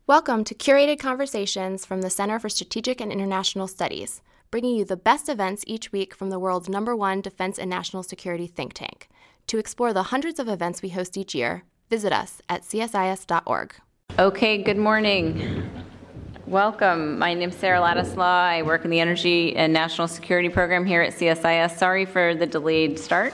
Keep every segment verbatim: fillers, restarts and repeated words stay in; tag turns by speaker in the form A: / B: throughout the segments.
A: Welcome to Curated Conversations from the Center for Strategic and International Studies, bringing you the best events each week from the world's number one defense and national security think tank. To explore the hundreds of events we host each year, visit us at c s i s dot org.
B: Okay, good morning. Welcome. My name is Sarah Ladislaw. I work in the Energy and National Security Program here at C S I S. Sorry for the delayed start,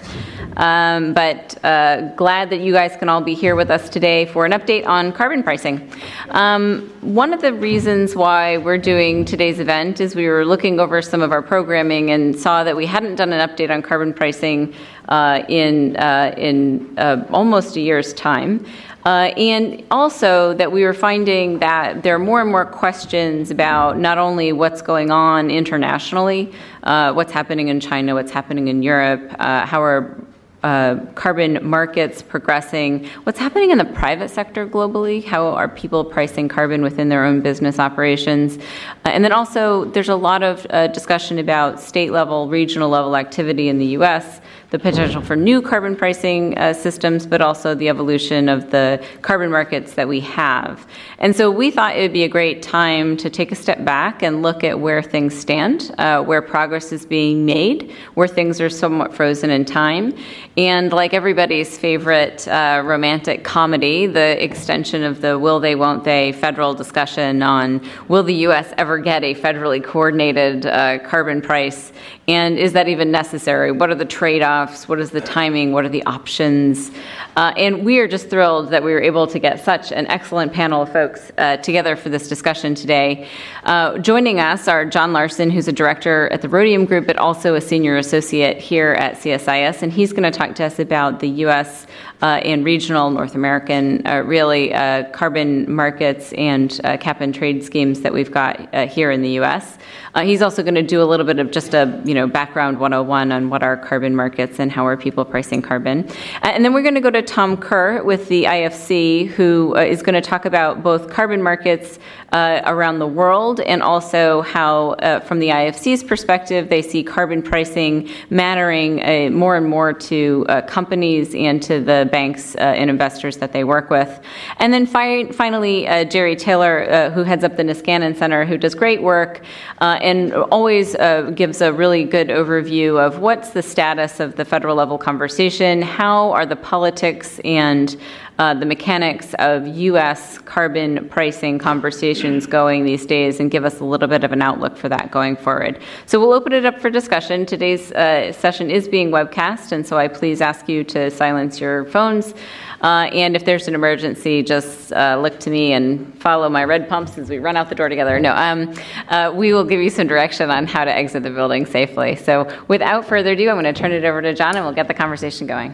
B: um, but uh, glad that you guys can all be here with us today for an update on carbon pricing. Um, one of the reasons why we're doing today's event is we were looking over some of our programming and saw that we hadn't done an update on carbon pricing uh, in, uh, in uh, almost a year's time. Uh, and also that we were finding that there are more and more questions about not only what's going on internationally, uh, what's happening in China, what's happening in Europe, uh, how are uh, carbon markets progressing, what's happening in the private sector globally, how are people pricing carbon within their own business operations. Uh, and then also there's a lot of uh, discussion about state level, regional level activity in the U S, the potential for new carbon pricing uh, systems, but also the evolution of the carbon markets that we have. And so we thought it would be a great time to take a step back and look at where things stand, uh, where progress is being made, where things are somewhat frozen in time. And like everybody's favorite uh, romantic comedy, the extension of the will they, won't they federal discussion on will the U S ever get a federally coordinated uh, carbon price? And is that even necessary? What are the trade-offs? What is the timing? What are the options? Uh, and we are just thrilled that we were able to get such an excellent panel of folks uh, together for this discussion today. Uh, joining us are John Larson, who's a director at the Rhodium Group, but also a senior associate here at C S I S, and he's going to talk to us about the U S Uh, and regional North American, uh, really, uh, carbon markets and uh, cap and trade schemes that we've got uh, here in the U S. Uh, he's also going to do a little bit of just a, you know, background one oh one on what are carbon markets and how are people pricing carbon. Uh, and then we're going to go to Tom Kerr with the I F C, who uh, is going to talk about both carbon markets uh, around the world and also how, uh, from the I F C's perspective, they see carbon pricing mattering uh, more and more to uh, companies and to the banks uh, and investors that they work with. And then fi finally, uh, Jerry Taylor, uh, who heads up the Niskanen Center, who does great work uh, and always uh, gives a really good overview of what's the status of the federal level conversation, how are the politics and Uh, the mechanics of U S carbon pricing conversations going these days, and give us a little bit of an outlook for that going forward. So we'll open it up for discussion. Today's uh, session is being webcast, and so I please ask you to silence your phones. Uh, and if there's an emergency, just uh, look to me and follow my red pumps as we run out the door together. No, um, uh, we will give you some direction on how to exit the building safely. So without further ado, I'm going to turn it over to John, and we'll get the conversation going.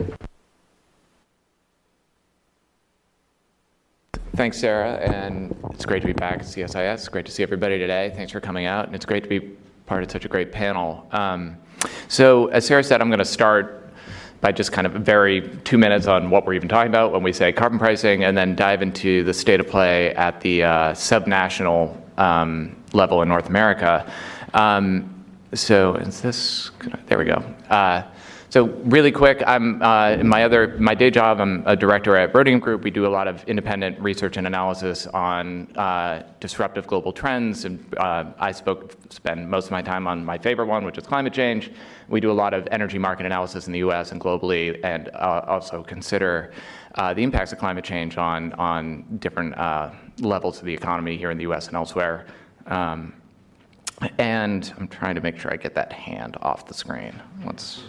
C: Thanks, Sarah, and it's great to be back at C S I S. It's great to see everybody today. Thanks for coming out, and it's great to be part of such a great panel. Um, so, as Sarah said, I'm going to start by just kind of very two minutes on what we're even talking about when we say carbon pricing, and then dive into the state of play at the uh, subnational um, level in North America. Um, so, is this? There we go. Uh, So really quick, I'm uh, in my other my day job. I'm a director at Rhodium Group. We do a lot of independent research and analysis on uh, disruptive global trends, and uh, I spoke spend most of my time on my favorite one, which is climate change. We do a lot of energy market analysis in the U S and globally, and uh, also consider uh, the impacts of climate change on on different uh, levels of the economy here in the U S and elsewhere. Um, and I'm trying to make sure I get that hand off the screen. Let's.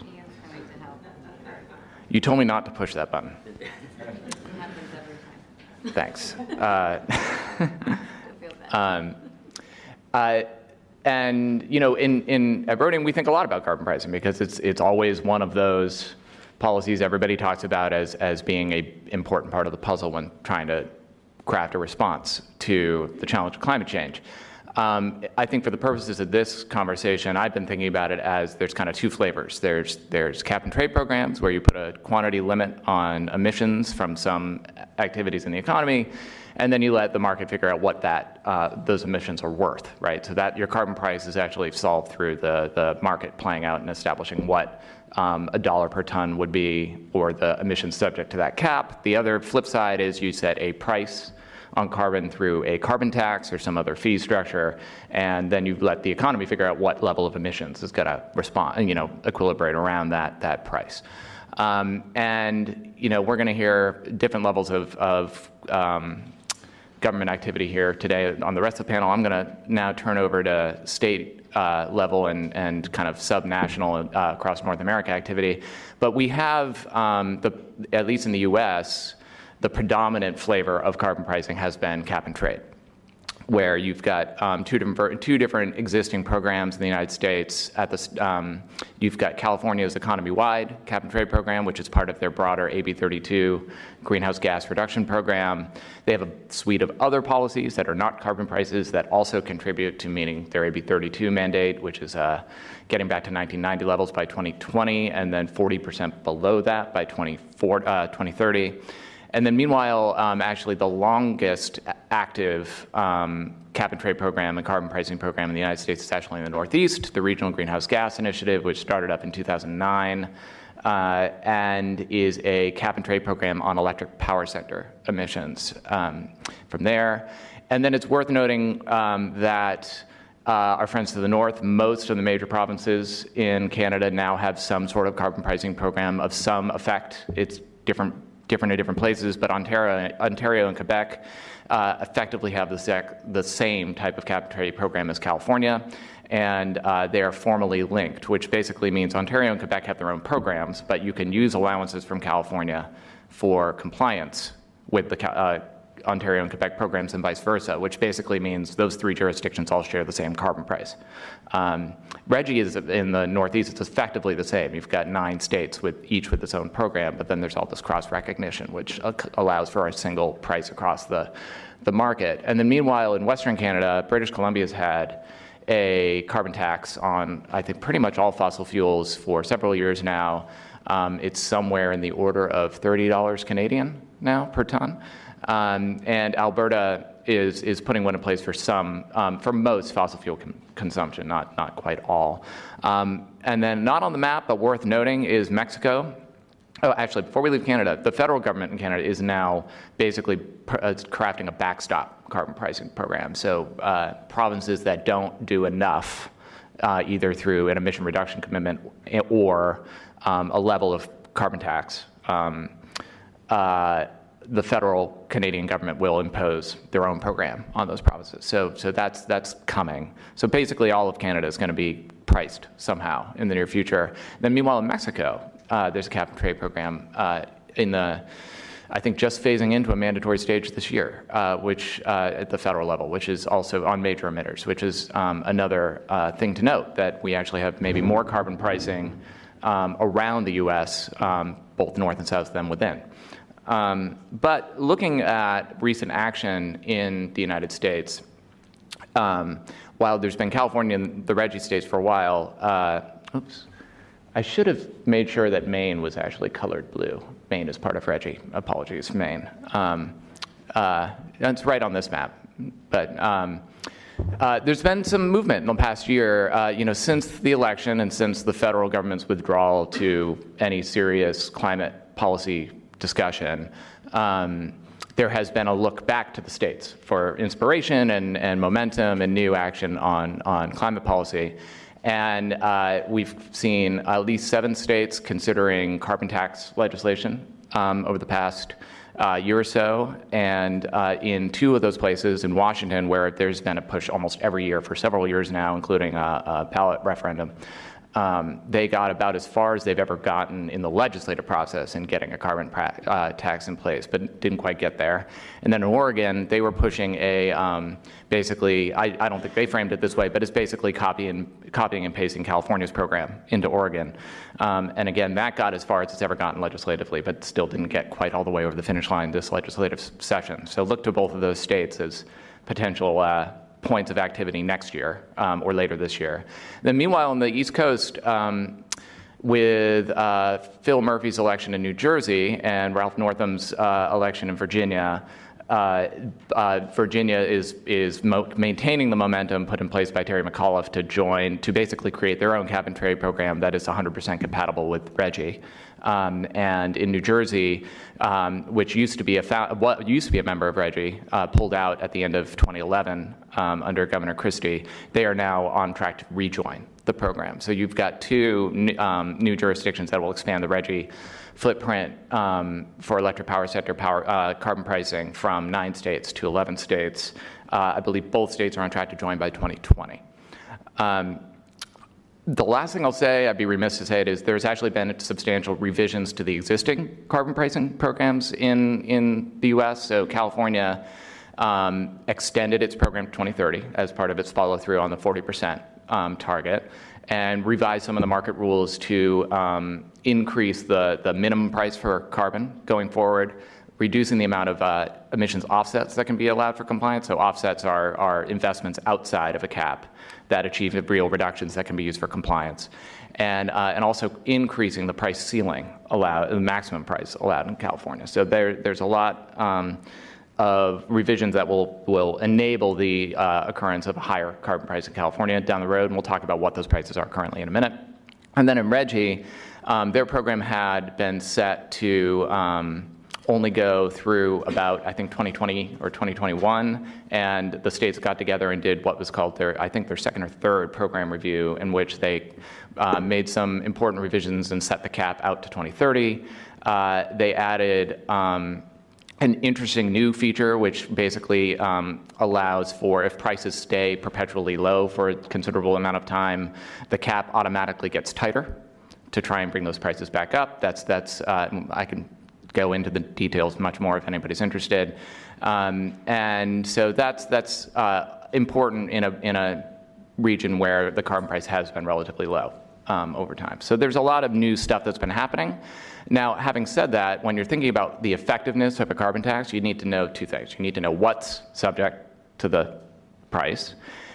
C: You told me not to push that button.
B: It happens every time.
C: Thanks. Uh, um, uh, and you know, in in at Rhodium, we think a lot about carbon pricing because it's it's always one of those policies everybody talks about as as being a important part of the puzzle when trying to craft a response to the challenge of climate change. Um, I think for the purposes of this conversation, I've been thinking about it as there's kind of two flavors. There's, there's cap and trade programs where you put a quantity limit on emissions from some activities in the economy, and then you let the market figure out what that, uh, those emissions are worth, right? So that your carbon price is actually solved through the, the market playing out and establishing what um, a dollar per ton would be, or the emissions subject to that cap. The other flip side is you set a price on carbon through a carbon tax or some other fee structure, and then you let the economy figure out what level of emissions is going to respond, you know, equilibrate around that that price. Um, and you know, we're going to hear different levels of, of um, government activity here today on the rest of the panel. I'm going to now turn over to state uh, level and, and kind of subnational uh, across North America activity. But we have, um, the, at least in the U S, the predominant flavor of carbon pricing has been cap and trade, where you've got um, two different two different existing programs in the United States. At the um, you've got California's economy-wide cap and trade program, which is part of their broader A B thirty-two greenhouse gas reduction program. They have a suite of other policies that are not carbon prices that also contribute to meeting their A B thirty-two mandate, which is uh, getting back to nineteen ninety levels by twenty twenty, and then forty percent below that by twenty thirty. And then meanwhile, um, actually the longest active um, cap and trade program and carbon pricing program in the United States is actually in the Northeast, the Regional Greenhouse Gas Initiative, which started up in two thousand nine uh, and is a cap and trade program on electric power sector emissions um, from there. And then it's worth noting um, that Uh, our friends to the north, most of the major provinces in Canada now have some sort of carbon pricing program of some effect. It's different, different in different places, but Ontario, Ontario and Quebec uh, effectively have the, sec, the same type of cap and trade program as California, and uh, they are formally linked, which basically means Ontario and Quebec have their own programs, but you can use allowances from California for compliance with the uh, Ontario and Quebec programs and vice versa, which basically means those three jurisdictions all share the same carbon price. Um, RGGI is in the Northeast, it's effectively the same. You've got nine states with each with its own program, but then there's all this cross-recognition, which uh, allows for a single price across the, the market. And then meanwhile, in Western Canada, British Columbia has had a carbon tax on, I think, pretty much all fossil fuels for several years now. Um, it's somewhere in the order of thirty dollars Canadian now per ton. Um, and Alberta is, is putting one in place for some, um, for most fossil fuel com consumption, not, not quite all. Um, and then not on the map, but worth noting, is Mexico. Oh, actually, before we leave Canada, the federal government in Canada is now basically pr uh, crafting a backstop carbon pricing program. So uh, provinces that don't do enough, uh, either through an emission reduction commitment or um, a level of carbon tax, um, uh, the federal Canadian government will impose their own program on those provinces. So, so that's, that's coming. So basically all of Canada is going to be priced somehow in the near future. Then meanwhile in Mexico, uh, there's a cap and trade program uh, in the, I think just phasing into a mandatory stage this year, uh, which uh, at the federal level, which is also on major emitters, which is um, another uh, thing to note, that we actually have maybe more carbon pricing um, around the U S, um, both north and south than within. Um, but looking at recent action in the United States, um, while there's been California and the RGGI states for a while, uh, oops, I should have made sure that Maine was actually colored blue. Maine is part of RGGI. Apologies, Maine. Um, uh, it's right on this map. But um, uh, there's been some movement in the past year, uh, you know, since the election and since the federal government's withdrawal to any serious climate policy discussion, um, there has been a look back to the states for inspiration and, and momentum and new action on, on climate policy. And uh, we've seen at least seven states considering carbon tax legislation um, over the past uh, year or so. And uh, in two of those places, in Washington, where there's been a push almost every year for several years now, including a, a ballot referendum, Um, they got about as far as they've ever gotten in the legislative process in getting a carbon uh, tax in place, but didn't quite get there. And then in Oregon, they were pushing a, um, basically, I, I don't think they framed it this way, but it's basically copying, copying and pasting California's program into Oregon. Um, and again, that got as far as it's ever gotten legislatively, but still didn't get quite all the way over the finish line this legislative session. So look to both of those states as potential uh, points of activity next year um, or later this year. Then meanwhile on the East Coast, um, with uh, Phil Murphy's election in New Jersey and Ralph Northam's uh, election in Virginia, uh, uh, Virginia is, is mo- maintaining the momentum put in place by Terry McAuliffe to join, to basically create their own cap and trade program that is one hundred percent compatible with RGGI. Um, and in New Jersey, um, which used to be a fa- what used to be a member of RGGI, uh, pulled out at the end of twenty eleven um, under Governor Christie, they are now on track to rejoin the program. So you've got two n- um, new jurisdictions that will expand the RGGI footprint um, for electric power sector power uh, carbon pricing from nine states to eleven states. Uh, I believe both states are on track to join by twenty twenty. Um, The last thing I'll say, I'd be remiss to say it, is there's actually been substantial revisions to the existing carbon pricing programs in, in the U S. So California um, extended its program to twenty thirty as part of its follow-through on the forty percent um, target, and revised some of the market rules to um, increase the, the minimum price for carbon going forward, reducing the amount of uh, emissions offsets that can be allowed for compliance. So offsets are, are investments outside of a cap that achieve real reductions that can be used for compliance. And, uh, and also increasing the price ceiling allowed, the maximum price allowed in California. So there, there's a lot um, of revisions that will, will enable the uh, occurrence of a higher carbon price in California down the road, and we'll talk about what those prices are currently in a minute. And then in RGGI, um, their program had been set to um, only go through about, I think, twenty twenty or twenty twenty-one, and the states got together and did what was called their, I think, their second or third program review, in which they uh, made some important revisions and set the cap out to twenty thirty. Uh, they added um, an interesting new feature, which basically um, allows for, if prices stay perpetually low for a considerable amount of time, the cap automatically gets tighter to try and bring those prices back up. That's, that's uh, I can go into the details much more if anybody's interested. Um, and so that's, that's uh, important in a, in a region where the carbon price has been relatively low um, over time. So there's a lot of new stuff that's been happening. Now, having said that, when you're thinking about the effectiveness of a carbon tax, you need to know two things. You need to know what's subject to the price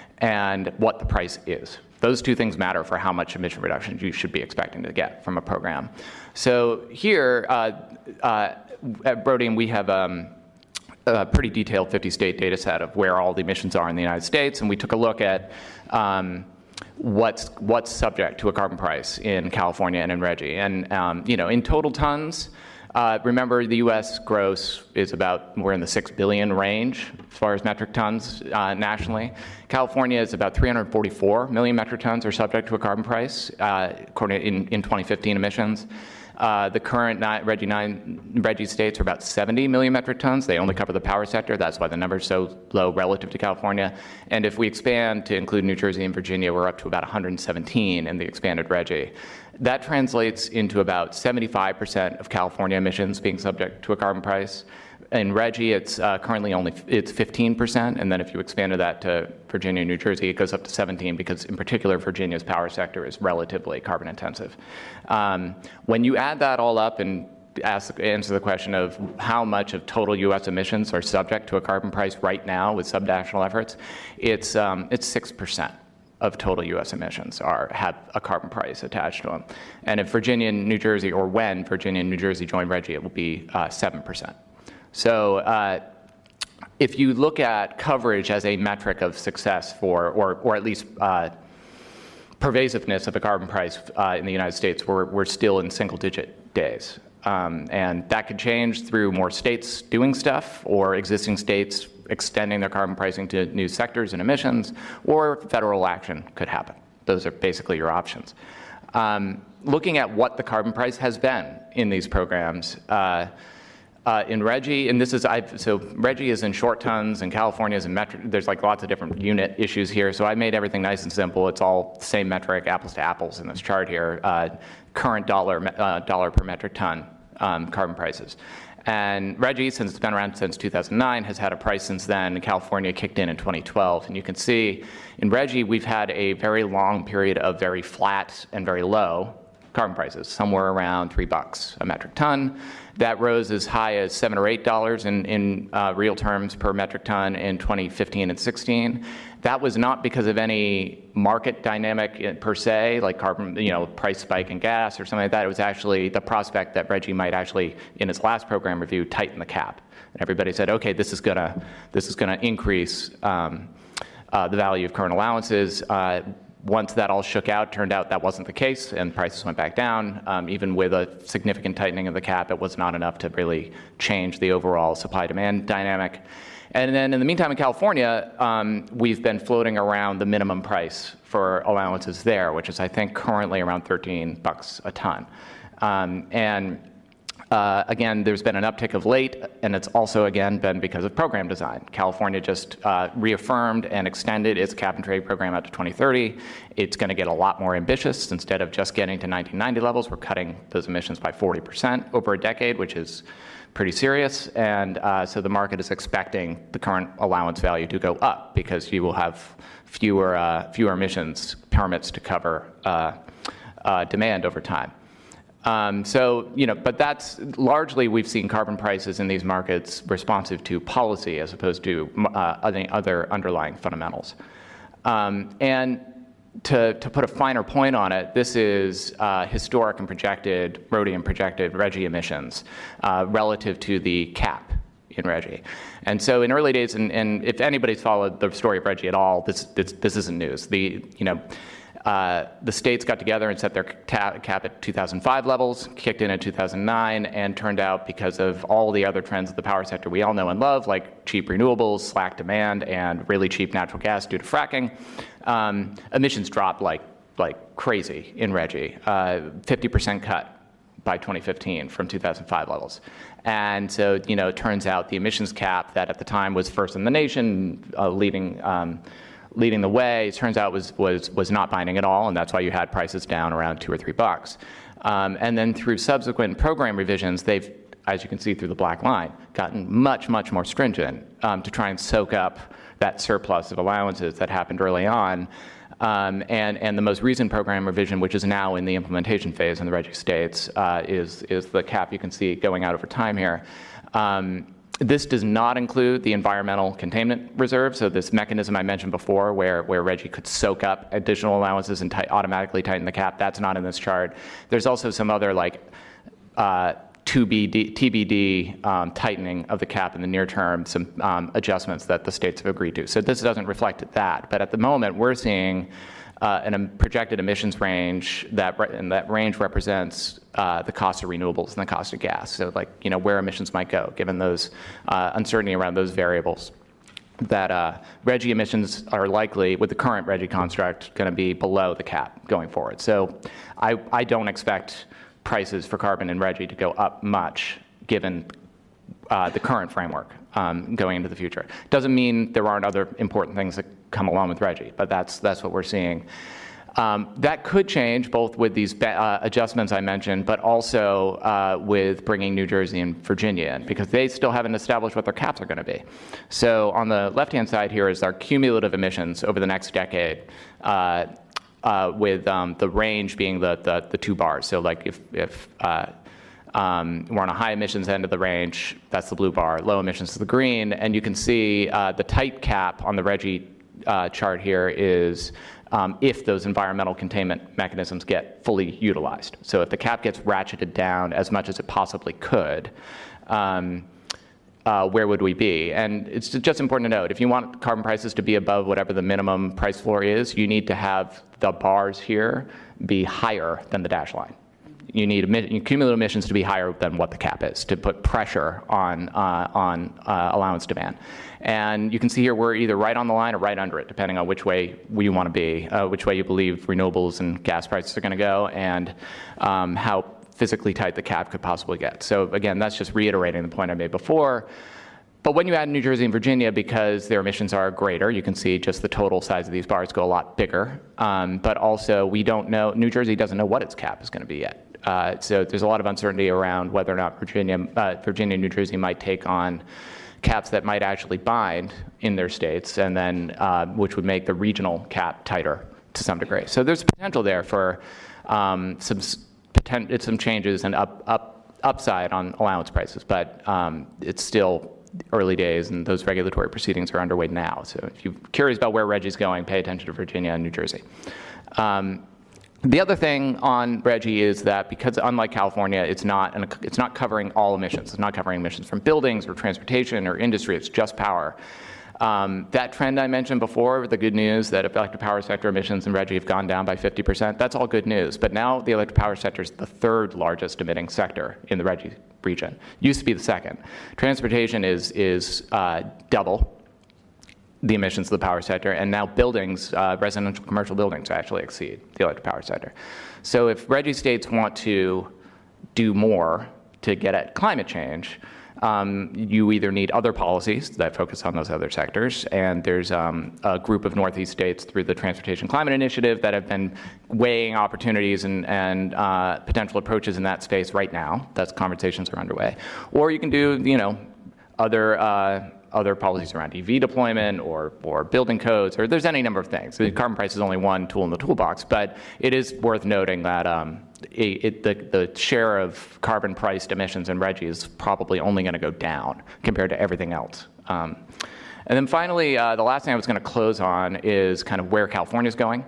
C: and what the price is. Those two things matter for how much emission reductions you should be expecting to get from a program. So here uh, uh, at Brodian, we have um, a pretty detailed fifty state data set of where all the emissions are in the United States, and we took a look at um, what's what's subject to a carbon price in California and in RGGI. And um, you know, in total tons, uh, remember the U S gross is about, we're in the six billion range as far as metric tons uh, nationally. California is about three hundred forty-four million metric tons are subject to a carbon price uh, according to in, in twenty fifteen emissions. Uh, the current RGGI nine RGGI states are about seventy million metric tons. They only cover the power sector. That's why the number is so low relative to California. And if we expand to include New Jersey and Virginia, we're up to about one hundred seventeen in the expanded RGGI. That translates into about seventy-five percent of California emissions being subject to a carbon price. In RGGI, it's uh, currently only it's fifteen percent, and then if you expanded that to Virginia and New Jersey, it goes up to seventeen, because in particular, Virginia's power sector is relatively carbon intensive. Um, when you add that all up and ask, answer the question of how much of total U S emissions are subject to a carbon price right now with subnational efforts, it's um, it's six percent of total U S emissions are have a carbon price attached to them. And if Virginia and New Jersey, or when Virginia and New Jersey join RGGI, it will be uh, seven percent. So uh, if you look at coverage as a metric of success for, or, or at least uh, pervasiveness of a carbon price uh, in the United States, we're, we're still in single digit days. Um, and that could change through more states doing stuff, or existing states extending their carbon pricing to new sectors and emissions, or federal action could happen. Those are basically your options. Um, looking at what the carbon price has been in these programs, uh, Uh, in RGGI, and this is, I've, so RGGI is in short tons, and California is in metric, there's like lots of different unit issues here, so I made everything nice and simple. It's all the same metric, apples to apples in this chart here, uh, current dollar, uh, dollar per metric ton um, carbon prices. And RGGI, since it's been around since two thousand nine, has had a price since then. California kicked in in twenty twelve, and you can see in RGGI we've had a very long period of very flat and very low carbon prices, somewhere around three bucks a metric ton. That rose as high as seven or eight dollars in, in uh, real terms per metric ton in twenty fifteen and sixteen. That was not because of any market dynamic per se, like carbon, you know, price spike in gas or something like that. It was actually the prospect that RGGI might actually, in its last program review, tighten the cap. And everybody said, okay, this is gonna, this is gonna increase um, uh, the value of current allowances. Uh, Once that all shook out, turned out that wasn't the case, and prices went back down. Um, even with a significant tightening of the cap, it was not enough to really change the overall supply-demand dynamic. And then in the meantime, in California, um, we've been floating around the minimum price for allowances there, which is, I think, currently around thirteen bucks a ton. Um, and Uh, again, there's been an uptick of late, and it's also, again, been because of program design. California just uh, reaffirmed and extended its cap-and-trade program out to twenty thirty. It's going to get a lot more ambitious. Instead of just getting to nineteen ninety levels, we're cutting those emissions by forty percent over a decade, which is pretty serious. And uh, so the market is expecting the current allowance value to go up because you will have fewer, uh, fewer emissions permits to cover uh, uh, demand over time. Um, so, you know, but that's largely we've seen carbon prices in these markets responsive to policy as opposed to uh, other underlying fundamentals. Um, and to, to put a finer point on it, this is uh, historic and projected, rhodium projected RGGI emissions uh, relative to the cap in RGGI. And so in early days, and, and if anybody's followed the story of RGGI at all, this, this, this isn't news. The, you know, Uh, the states got together and set their cap at two thousand five levels, kicked in in two thousand nine, and turned out because of all the other trends of the power sector we all know and love, like cheap renewables, slack demand, and really cheap natural gas due to fracking, um, emissions dropped like, like crazy in RGGI, uh, fifty percent cut by twenty fifteen from two thousand five levels. And so, you know, it turns out the emissions cap that at the time was first in the nation, uh, leading um, leading the way, it turns out was, was, was not binding at all, and that's why you had prices down around two or three bucks. Um, and then through subsequent program revisions, they've, as you can see through the black line, gotten much, much more stringent um, to try and soak up that surplus of allowances that happened early on. Um, and, and the most recent program revision, which is now in the implementation phase in the RGGI states, uh, is, is the cap you can see going out over time here. Um, This does not include the environmental containment reserve, so this mechanism I mentioned before where, where RGGI could soak up additional allowances and automatically tighten the cap, that's not in this chart. There's also some other like uh, T B D um, tightening of the cap in the near term, some um, adjustments that the states have agreed to. So this doesn't reflect that, but at the moment we're seeing uh, an, a projected emissions range that, and that range represents Uh, the cost of renewables and the cost of gas. So like, you know, where emissions might go, given those uh, uncertainty around those variables. That uh, RGGI emissions are likely, with the current RGGI construct, going to be below the cap going forward. So I, I don't expect prices for carbon in RGGI to go up much, given uh, the current framework um, going into the future. Doesn't mean there aren't other important things that come along with RGGI, but that's, that's what we're seeing. Um, that could change both with these uh, adjustments I mentioned, but also uh, with bringing New Jersey and Virginia in, because they still haven't established what their caps are going to be. So on the left-hand side here is our cumulative emissions over the next decade, uh, uh, with um, the range being the, the, the two bars. So like if, if uh, um, we're on a high emissions end of the range, that's the blue bar, low emissions is the green, and you can see uh, the tight cap on the RGGI uh, chart here is Um, if those environmental containment mechanisms get fully utilized. So if the cap gets ratcheted down as much as it possibly could, um, uh, where would we be? And it's just important to note, if you want carbon prices to be above whatever the minimum price floor is, you need to have the bars here be higher than the dash line. You need cumulative emissions to be higher than what the cap is to put pressure on, uh, on uh, allowance demand. And you can see here we're either right on the line or right under it, depending on which way you want to be, uh, which way you believe renewables and gas prices are going to go, and um, how physically tight the cap could possibly get. So again, that's just reiterating the point I made before. But when you add New Jersey and Virginia, because their emissions are greater, you can see just the total size of these bars go a lot bigger. Um, but also, we don't know, New Jersey doesn't know what its cap is going to be yet. Uh, so there's a lot of uncertainty around whether or not Virginia, uh, Virginia and New Jersey might take on caps that might actually bind in their states, and then uh, which would make the regional cap tighter to some degree. So there's potential there for um, some potent, it's some changes and up, up, upside on allowance prices, but um, it's still early days, and those regulatory proceedings are underway now. So if you're curious about where RGGI's going, pay attention to Virginia and New Jersey. Um, The other thing on RGGI is that because, unlike California, it's not an, it's not covering all emissions. It's not covering emissions from buildings or transportation or industry. It's just power. Um, that trend I mentioned before, the good news that electric power sector emissions in RGGI have gone down by fifty percent, that's all good news. But now the electric power sector is the third largest emitting sector in the RGGI region. Used to be the second. Transportation is, is uh, double the emissions of the power sector, and now buildings, uh, residential commercial buildings actually exceed the electric power sector. So if RGGI states want to do more to get at climate change, um, you either need other policies that focus on those other sectors, and there's um, a group of Northeast states through the Transportation Climate Initiative that have been weighing opportunities and, and uh, potential approaches in that space right now. That's conversations are underway. Or you can do, you know, other uh, other policies around E V deployment or, or building codes, or there's any number of things. The carbon price is only one tool in the toolbox, but it is worth noting that um, it, it, the, the share of carbon priced emissions in RGGI is probably only going to go down compared to everything else. Um, and then finally, uh, the last thing I was going to close on is kind of where California is going.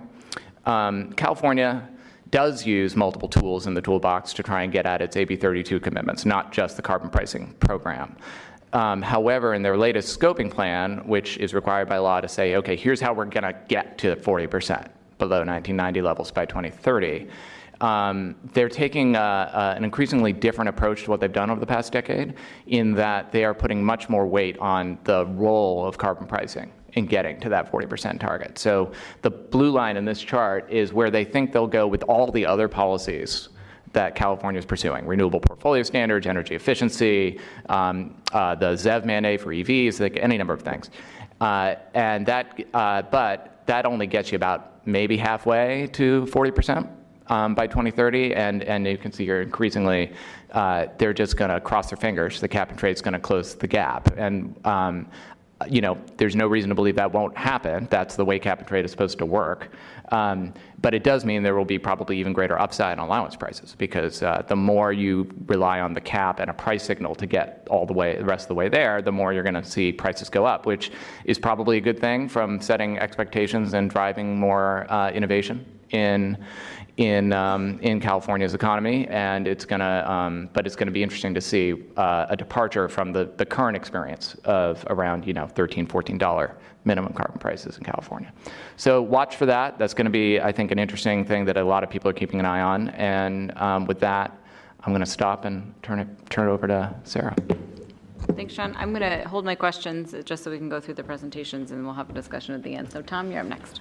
C: Um, California does use multiple tools in the toolbox to try and get at its A B thirty-two commitments, not just the carbon pricing program. Um, however, in their latest scoping plan, which is required by law to say, okay, here's how we're going to get to forty percent below nineteen ninety levels by twenty thirty, um, they're taking uh, uh, an increasingly different approach to what they've done over the past decade, in that they are putting much more weight on the role of carbon pricing in getting to that forty percent target. So the blue line in this chart is where they think they'll go with all the other policies that California is pursuing: renewable portfolio standards, energy efficiency, um, uh, the Z E V mandate for E Vs, like any number of things. Uh, and that, uh, but that only gets you about maybe halfway to forty percent um, by twenty thirty, and and you can see here increasingly uh, they're just going to cross their fingers. The cap and trade is going to close the gap, and um, you know, there's no reason to believe that won't happen. That's the way cap and trade is supposed to work. Um, but it does mean there will be probably even greater upside on allowance prices, because uh, the more you rely on the cap and a price signal to get all the way, the rest of the way there, the more you're going to see prices go up, which is probably a good thing from setting expectations and driving more uh, innovation in in um, in California's economy. And it's going to, um, but it's going to be interesting to see uh, a departure from the the current experience of around, you know, thirteen, fourteen dollar minimum carbon prices in California. So watch for that. That's going to be, I think, an interesting thing that a lot of people are keeping an eye on. And um, with that, I'm going to stop and turn it turn it over to Sarah.
B: Thanks, Sean. I'm going to hold my questions just so we can go through the presentations, and we'll have a discussion at the end. So Tom, you're up next.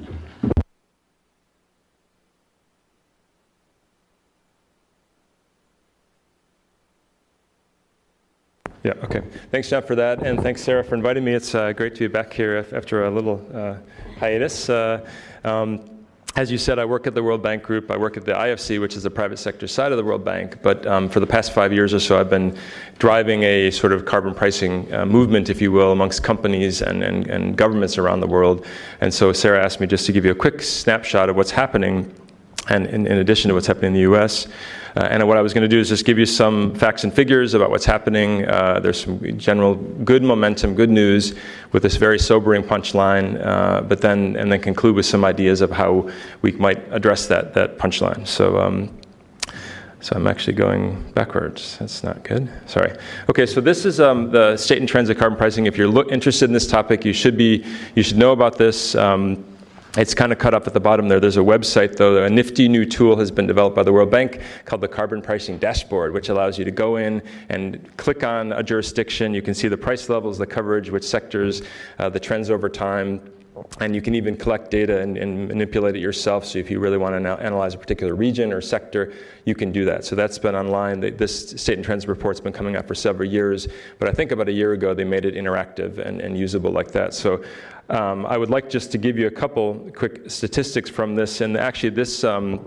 D: Yeah, okay. Thanks, John, for that, and thanks, Sarah, for inviting me. It's uh, great to be back here after a little uh, hiatus. Uh, um, as you said, I work at the World Bank Group. I work at the I F C, which is the private sector side of the World Bank, but um, for the past five years or so, I've been driving a sort of carbon pricing uh, movement, if you will, amongst companies and, and, and governments around the world. And so Sarah asked me just to give you a quick snapshot of what's happening, and in, in addition to what's happening in the U S. Uh, and what I was going to do is just give you some facts and figures about what's happening. Uh, there's some general good momentum, good news with this very sobering punchline, uh, but then and then conclude with some ideas of how we might address that that punchline. So. Um, So I'm actually going backwards. That's not good. Sorry. Okay, so this is um, the state and trends of carbon pricing. If you're look, interested in this topic, you should be. You should know about this. Um, It's kind of cut up at the bottom there. There's a website, though. A nifty new tool has been developed by the World Bank called the Carbon Pricing Dashboard, which allows you to go in and click on a jurisdiction. You can see the price levels, the coverage, which sectors, uh, the trends over time. And you can even collect data and, and manipulate it yourself. So if you really want to now analyze a particular region or sector, you can do that. So that's been online. This State and Trends report's been coming out for several years. But I think about a year ago, they made it interactive and, and usable like that. So um, I would like just to give you a couple quick statistics from this. And actually, this um,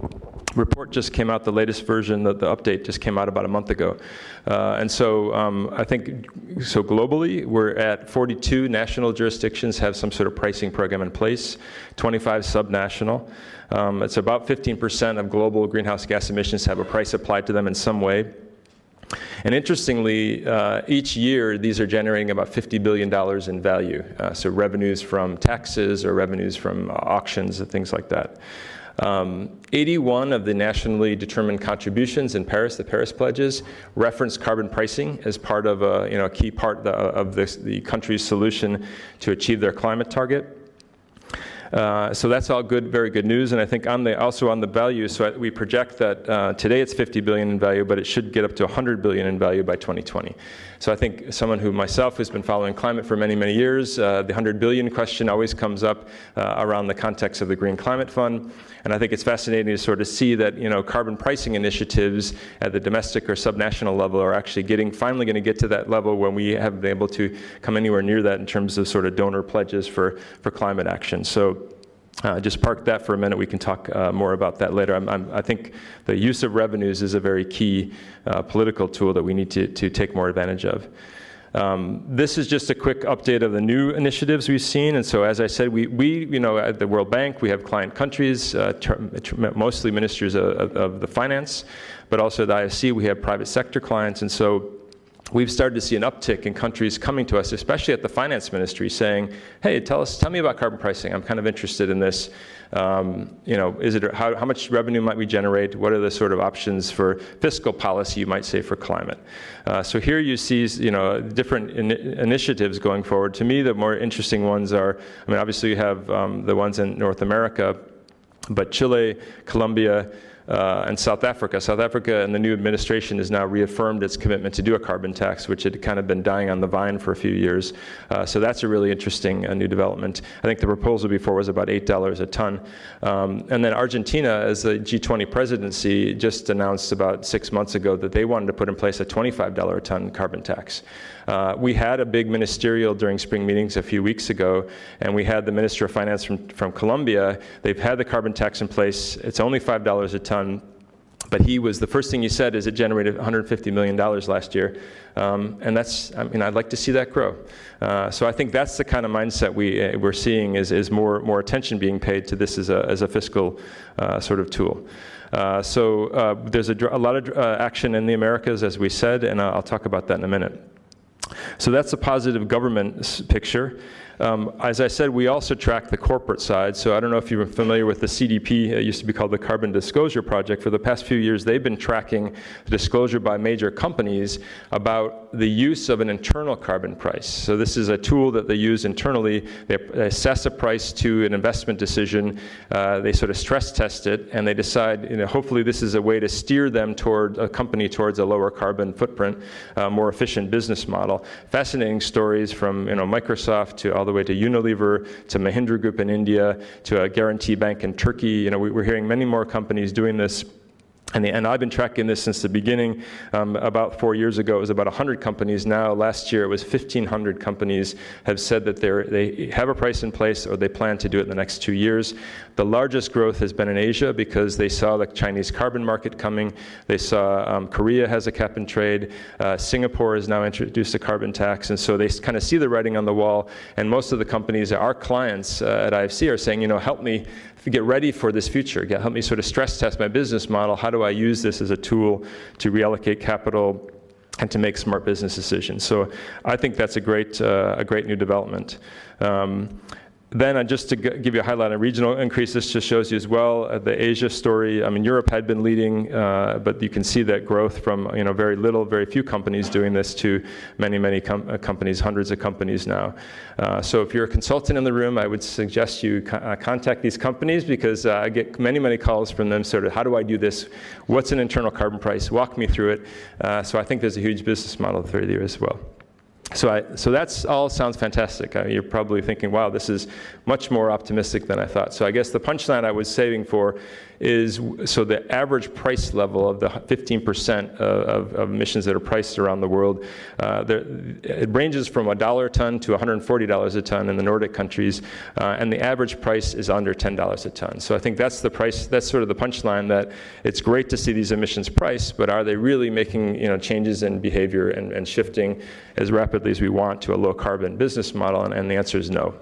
D: report just came out, the latest version, the, the update just came out about a month ago. Uh, and so um, I think, so globally, we're at forty-two national jurisdictions have some sort of pricing program in place, twenty-five subnational. Um, it's about fifteen percent of global greenhouse gas emissions have a price applied to them in some way. And interestingly, uh, each year, these are generating about fifty billion dollars in value. Uh, so revenues from taxes or revenues from uh, auctions and things like that. Um, eighty-one of the nationally determined contributions in Paris, the Paris pledges, reference carbon pricing as part of a, you know, a key part of this, the country's solution to achieve their climate target. Uh, so that's all good, very good news. And I think on the, also on the value, so we project that uh, today it's fifty billion dollars in value, but it should get up to one hundred billion dollars in value by twenty twenty. So I think someone who myself has been following climate for many, many years, uh, the one hundred billion dollars question always comes up uh, around the context of the Green Climate Fund. And I think it's fascinating to sort of see that, you know, carbon pricing initiatives at the domestic or subnational level are actually getting, finally going to get to that level when we haven't been able to come anywhere near that in terms of sort of donor pledges for, for climate action. So uh, just park that for a minute. We can talk uh, more about that later. I'm, I'm, I think the use of revenues is a very key uh, political tool that we need to, to take more advantage of. Um, this is just a quick update of the new initiatives we've seen. And so, as I said, we, we you know, at the World Bank, we have client countries, uh, mostly ministers of, of the finance, but also at the I F C, we have private sector clients. And so we've started to see an uptick in countries coming to us, especially at the finance ministry, saying, hey, tell us, tell me about carbon pricing. I'm kind of interested in this. Um, you know, is it, how, how much revenue might we generate? What are the sort of options for fiscal policy, you might say, for climate? Uh, so here you see, you know, different in, initiatives going forward. To me, the more interesting ones are, I mean, obviously you have um, the ones in North America, but Chile, Colombia, Uh, and South Africa. South Africa and the new administration has now reaffirmed its commitment to do a carbon tax, which had kind of been dying on the vine for a few years. Uh, so that's a really interesting uh, new development. I think the proposal before was about eight dollars a ton. Um, and then Argentina, as the G twenty presidency, just announced about six months ago that they wanted to put in place a twenty-five dollars a ton carbon tax. Uh, we had a big ministerial during spring meetings a few weeks ago, and we had the Minister of Finance from, from Colombia. They've had the carbon tax in place. It's only five dollars a ton, but he was, the first thing he said is it generated one hundred fifty million dollars last year. Um, and that's, I mean, I'd like to see that grow. Uh, so I think that's the kind of mindset we, uh, we're seeing is, is more, more attention being paid to this as a, as a fiscal uh, sort of tool. Uh, so uh, there's a, a lot of uh, action in the Americas, as we said, and I'll talk about that in a minute. So that's a positive government picture. Um, as I said, we also track the corporate side. So I don't know if you're familiar with the C D P. It used to be called the Carbon Disclosure Project. For the past few years, they've been tracking the disclosure by major companies about the use of an internal carbon price. So this is a tool that they use internally. They assess a price to an investment decision. Uh, they sort of stress test it, and they decide, you know, hopefully this is a way to steer them toward a company towards a lower carbon footprint, uh, more efficient business model. Fascinating stories from, you know, Microsoft to all the way to Unilever, to Mahindra Group in India, to a Guarantee Bank in Turkey. You know, we, we're hearing many more companies doing this. And, the, and I've been tracking this since the beginning. Um, about four years ago, it was about one hundred companies. Now, last year, it was fifteen hundred companies have said that they're, they have a price in place or they plan to do it in the next two years. The largest growth has been in Asia because they saw the Chinese carbon market coming. They saw um, Korea has a cap and trade. Uh, Singapore has now introduced a carbon tax. And so they kind of see the writing on the wall. And most of the companies, our clients uh, at I F C, are saying, you know, help me get ready for this future. Get, help me sort of stress test my business model. How do I use this as a tool to reallocate capital and to make smart business decisions? So I think that's a great, uh, a great new development. Um, Then uh, just to g give you a highlight on regional increase, this just shows you as well uh, the Asia story. I mean, Europe had been leading, uh, but you can see that growth from, you know, very little, very few companies doing this to many, many com uh, companies, hundreds of companies now. Uh, so if you're a consultant in the room, I would suggest you co uh, contact these companies because uh, I get many, many calls from them sort of, how do I do this? What's an internal carbon price? Walk me through it. Uh, so I think there's a huge business model through there as well. So, I, so that's all sounds fantastic. I mean, you're probably thinking, wow, this is much more optimistic than I thought. So I guess the punchline I was saving for is, so the average price level of the fifteen percent of, of emissions that are priced around the world, uh, there, it ranges from a dollar a ton to one hundred forty dollars a ton in the Nordic countries, uh, and the average price is under ten dollars a ton. So I think that's the price, that's sort of the punchline, that it's great to see these emissions priced, but are they really making, you know, changes in behavior and, and shifting as rapidly as we want to a low carbon business model? And, and the answer is no.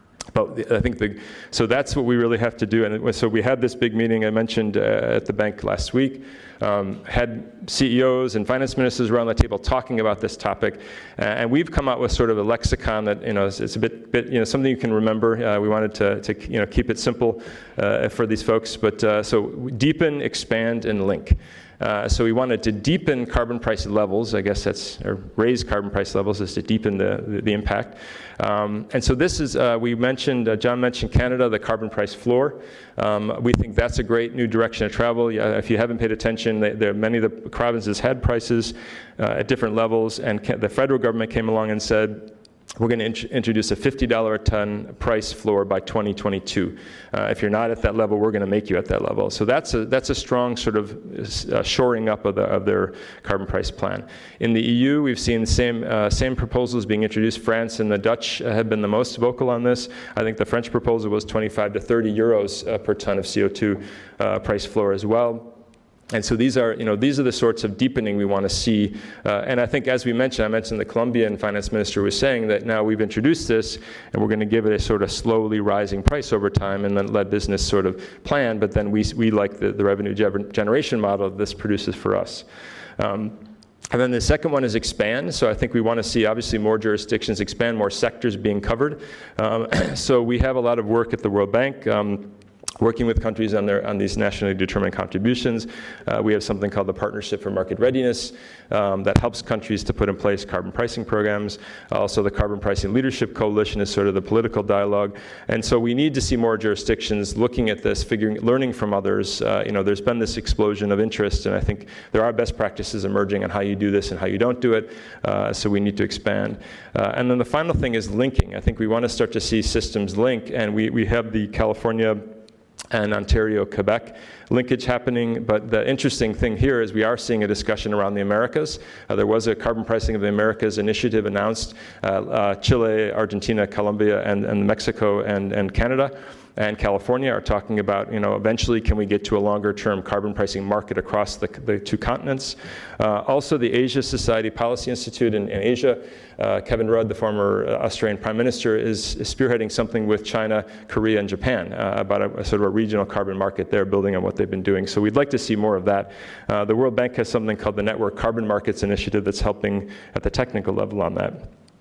D: But I think the, so that's what we really have to do. And so we had this big meeting I mentioned uh, at the bank last week, um, had C E Os and finance ministers around the table talking about this topic. Uh, and we've come out with sort of a lexicon that, you know, it's, it's a bit, bit, you know, something you can remember. Uh, we wanted to, to, you know, keep it simple uh, for these folks. But uh, so deepen, expand, and link. Uh, so we wanted to deepen carbon price levels, I guess that's, or raise carbon price levels is to deepen the, the, the impact. Um, and so this is, uh, we mentioned, uh, John mentioned Canada, the carbon price floor. Um, we think that's a great new direction to travel. Uh, if you haven't paid attention, they, there, many of the provinces had prices uh, at different levels, and the federal government came along and said, we're going to int- introduce a fifty dollars a ton price floor by twenty twenty-two. Uh, if you're not at that level, we're going to make you at that level. So that's a that's a strong sort of uh, shoring up of, the, of their carbon price plan. In the E U, we've seen the same uh, same proposals being introduced. France and the Dutch uh, have been the most vocal on this. I think the French proposal was twenty-five to thirty euros uh, per ton of C O two uh, price floor as well. And so these are, you know, these are the sorts of deepening we want to see. Uh, and I think, as we mentioned, I mentioned the Colombian finance minister was saying that now we've introduced this, and we're going to give it a sort of slowly rising price over time, and then let business sort of plan. But then we we like the, the revenue generation model this produces for us. Um, And then the second one is expand. So I think we want to see, obviously, more jurisdictions expand, more sectors being covered. Um, so we have a lot of work at the World Bank. Um, working with countries on, their, on these nationally determined contributions. Uh, we have something called the Partnership for Market Readiness um, that helps countries to put in place carbon pricing programs. Also, the Carbon Pricing Leadership Coalition is sort of the political dialogue. And so we need to see more jurisdictions looking at this, figuring, learning from others. Uh, you know, there's been this explosion of interest, and I think there are best practices emerging on how you do this and how you don't do it. Uh, so we need to expand. Uh, and then the final thing is linking. I think we want to start to see systems link, and we, we have the California and Ontario, Quebec linkage happening. But the interesting thing here is we are seeing a discussion around the Americas. Uh, there was a carbon pricing of the Americas initiative announced. Uh, uh, Chile, Argentina, Colombia, and, and Mexico, and, and Canada, and California are talking about, you know, eventually can we get to a longer-term carbon pricing market across the, the two continents. Uh, also, the Asia Society Policy Institute in, in Asia, uh, Kevin Rudd, the former Australian Prime Minister, is, is spearheading something with China, Korea, and Japan uh, about a, a sort of a regional carbon market there, building on what they've been doing. So we'd like to see more of that. Uh, the World Bank has something called the Network Carbon Markets Initiative that's helping at the technical level on that.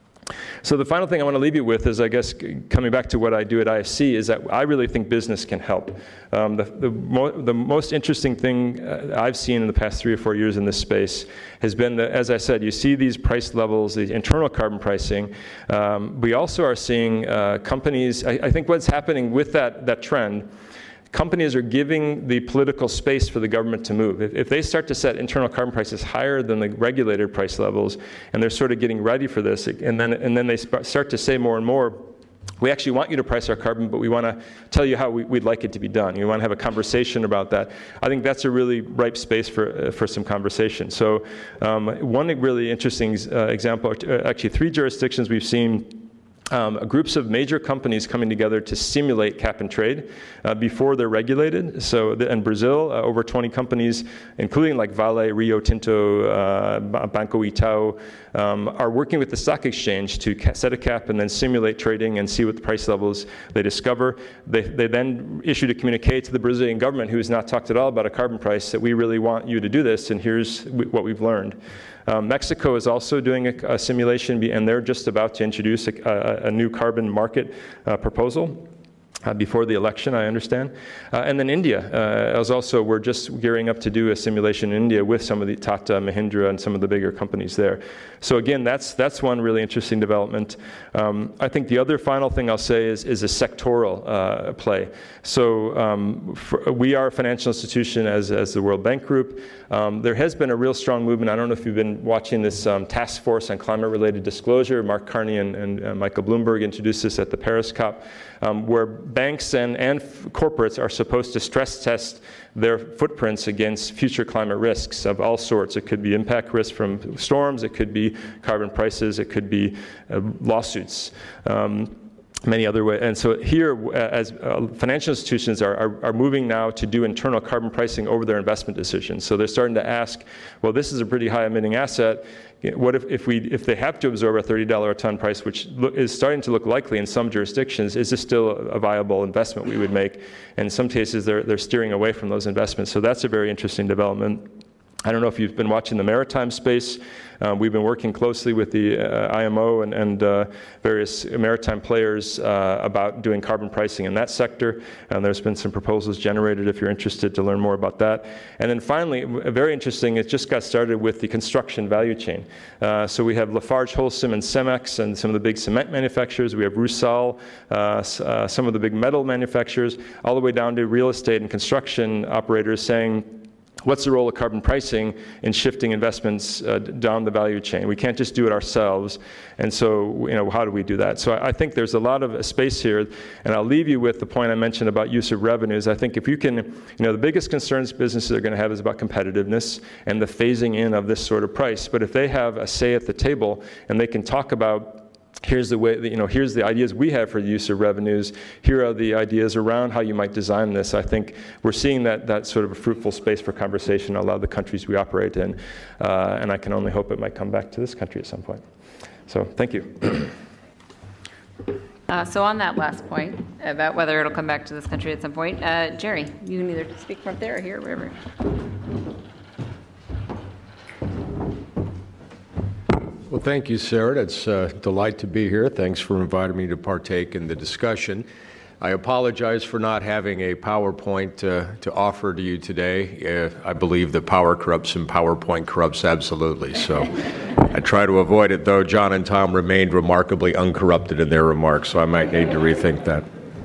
D: So the final thing I want to leave you with is, I guess, coming back to what I do at I F C, is that I really think business can help. Um, the, the, mo- the most interesting thing uh, I've seen in the past three or four years in this space has been that, as I said, you see these price levels, the internal carbon pricing. Um, we also are seeing uh, companies, I, I think what's happening with that, that trend, companies are giving the political space for the government to move. If, if they start to set internal carbon prices higher than the regulated price levels, and they're sort of getting ready for this, and then and then they sp- start to say more and more, we actually want you to price our carbon, but we want to tell you how we, we'd like it to be done. We want to have a conversation about that. I think that's a really ripe space for uh, for some conversation. So um, one really interesting uh, example, uh, actually three jurisdictions we've seen Um, groups of major companies coming together to simulate cap and trade uh, before they're regulated. So the, in Brazil, uh, over twenty companies, including like Vale, Rio Tinto, uh, Banco Itaú, um, are working with the stock exchange to ca- set a cap and then simulate trading and see what the price levels they discover. They, they then issued a communique to the Brazilian government, who has not talked at all about a carbon price, that we really want you to do this, and here's w- what we've learned. Um, Mexico is also doing a, a simulation, and they're just about to introduce a, a, a new carbon market uh, proposal. Uh, before the election, I understand. Uh, and then India, uh, as also, we're just gearing up to do a simulation in India with some of the Tata, Mahindra, and some of the bigger companies there. So again, that's that's one really interesting development. Um, I think the other final thing I'll say is, is a sectoral uh, play. So um, for, we are a financial institution as, as the World Bank Group. Um, there has been a real strong movement. I don't know if you've been watching this um, task force on climate-related disclosure. Mark Carney and, and uh, Michael Bloomberg introduced this at the Paris COP, um, where banks and, and corporates are supposed to stress test their footprints against future climate risks of all sorts. It could be impact risk from storms, it could be carbon prices, it could be uh, lawsuits. Um, many other ways. And so here, uh, as uh, financial institutions are, are, are moving now to do internal carbon pricing over their investment decisions. So they're starting to ask, well, this is a pretty high emitting asset. What if, if, we, if they have to absorb a thirty dollars a ton price, which look, is starting to look likely in some jurisdictions, is this still a viable investment we would make? And in some cases, they're, they're steering away from those investments. So that's a very interesting development. I don't know if you've been watching the maritime space. Uh, we've been working closely with the uh, I M O and, and uh, various maritime players uh, about doing carbon pricing in that sector. And there's been some proposals generated if you're interested to learn more about that. And then finally, very interesting, it just got started with the construction value chain. Uh, so we have Lafarge Holcim and Cemex and some of the big cement manufacturers. We have Rusal, uh, uh, some of the big metal manufacturers, all the way down to real estate and construction operators saying, what's the role of carbon pricing in shifting investments uh, down the value chain? We can't just do it ourselves. And so, you know, how do we do that? So I, I think there's a lot of space here. And I'll leave you with the point I mentioned about use of revenues. I think if you can, you know, the biggest concerns businesses are going to have is about competitiveness and the phasing in of this sort of price. But if they have a say at the table and they can talk about, here's the way, you know, here's the ideas we have for the use of revenues. Here are the ideas around how you might design this. I think we're seeing that that sort of a fruitful space for conversation in a lot of the countries we operate in. Uh, and I can only hope it might come back to this country at some point. So thank you.
B: Uh, so on that last point about whether it'll come back to this country at some point, uh, Jerry, you can either speak from up there or here, or wherever.
E: Well, thank you, Sarah. It's a delight to be here. Thanks for inviting me to partake in the discussion. I apologize for not having a PowerPoint uh, to offer to you today. Uh, I believe that power corrupts and PowerPoint corrupts absolutely. So I try to avoid it, though John and Tom remained remarkably uncorrupted in their remarks, so I might need to rethink that.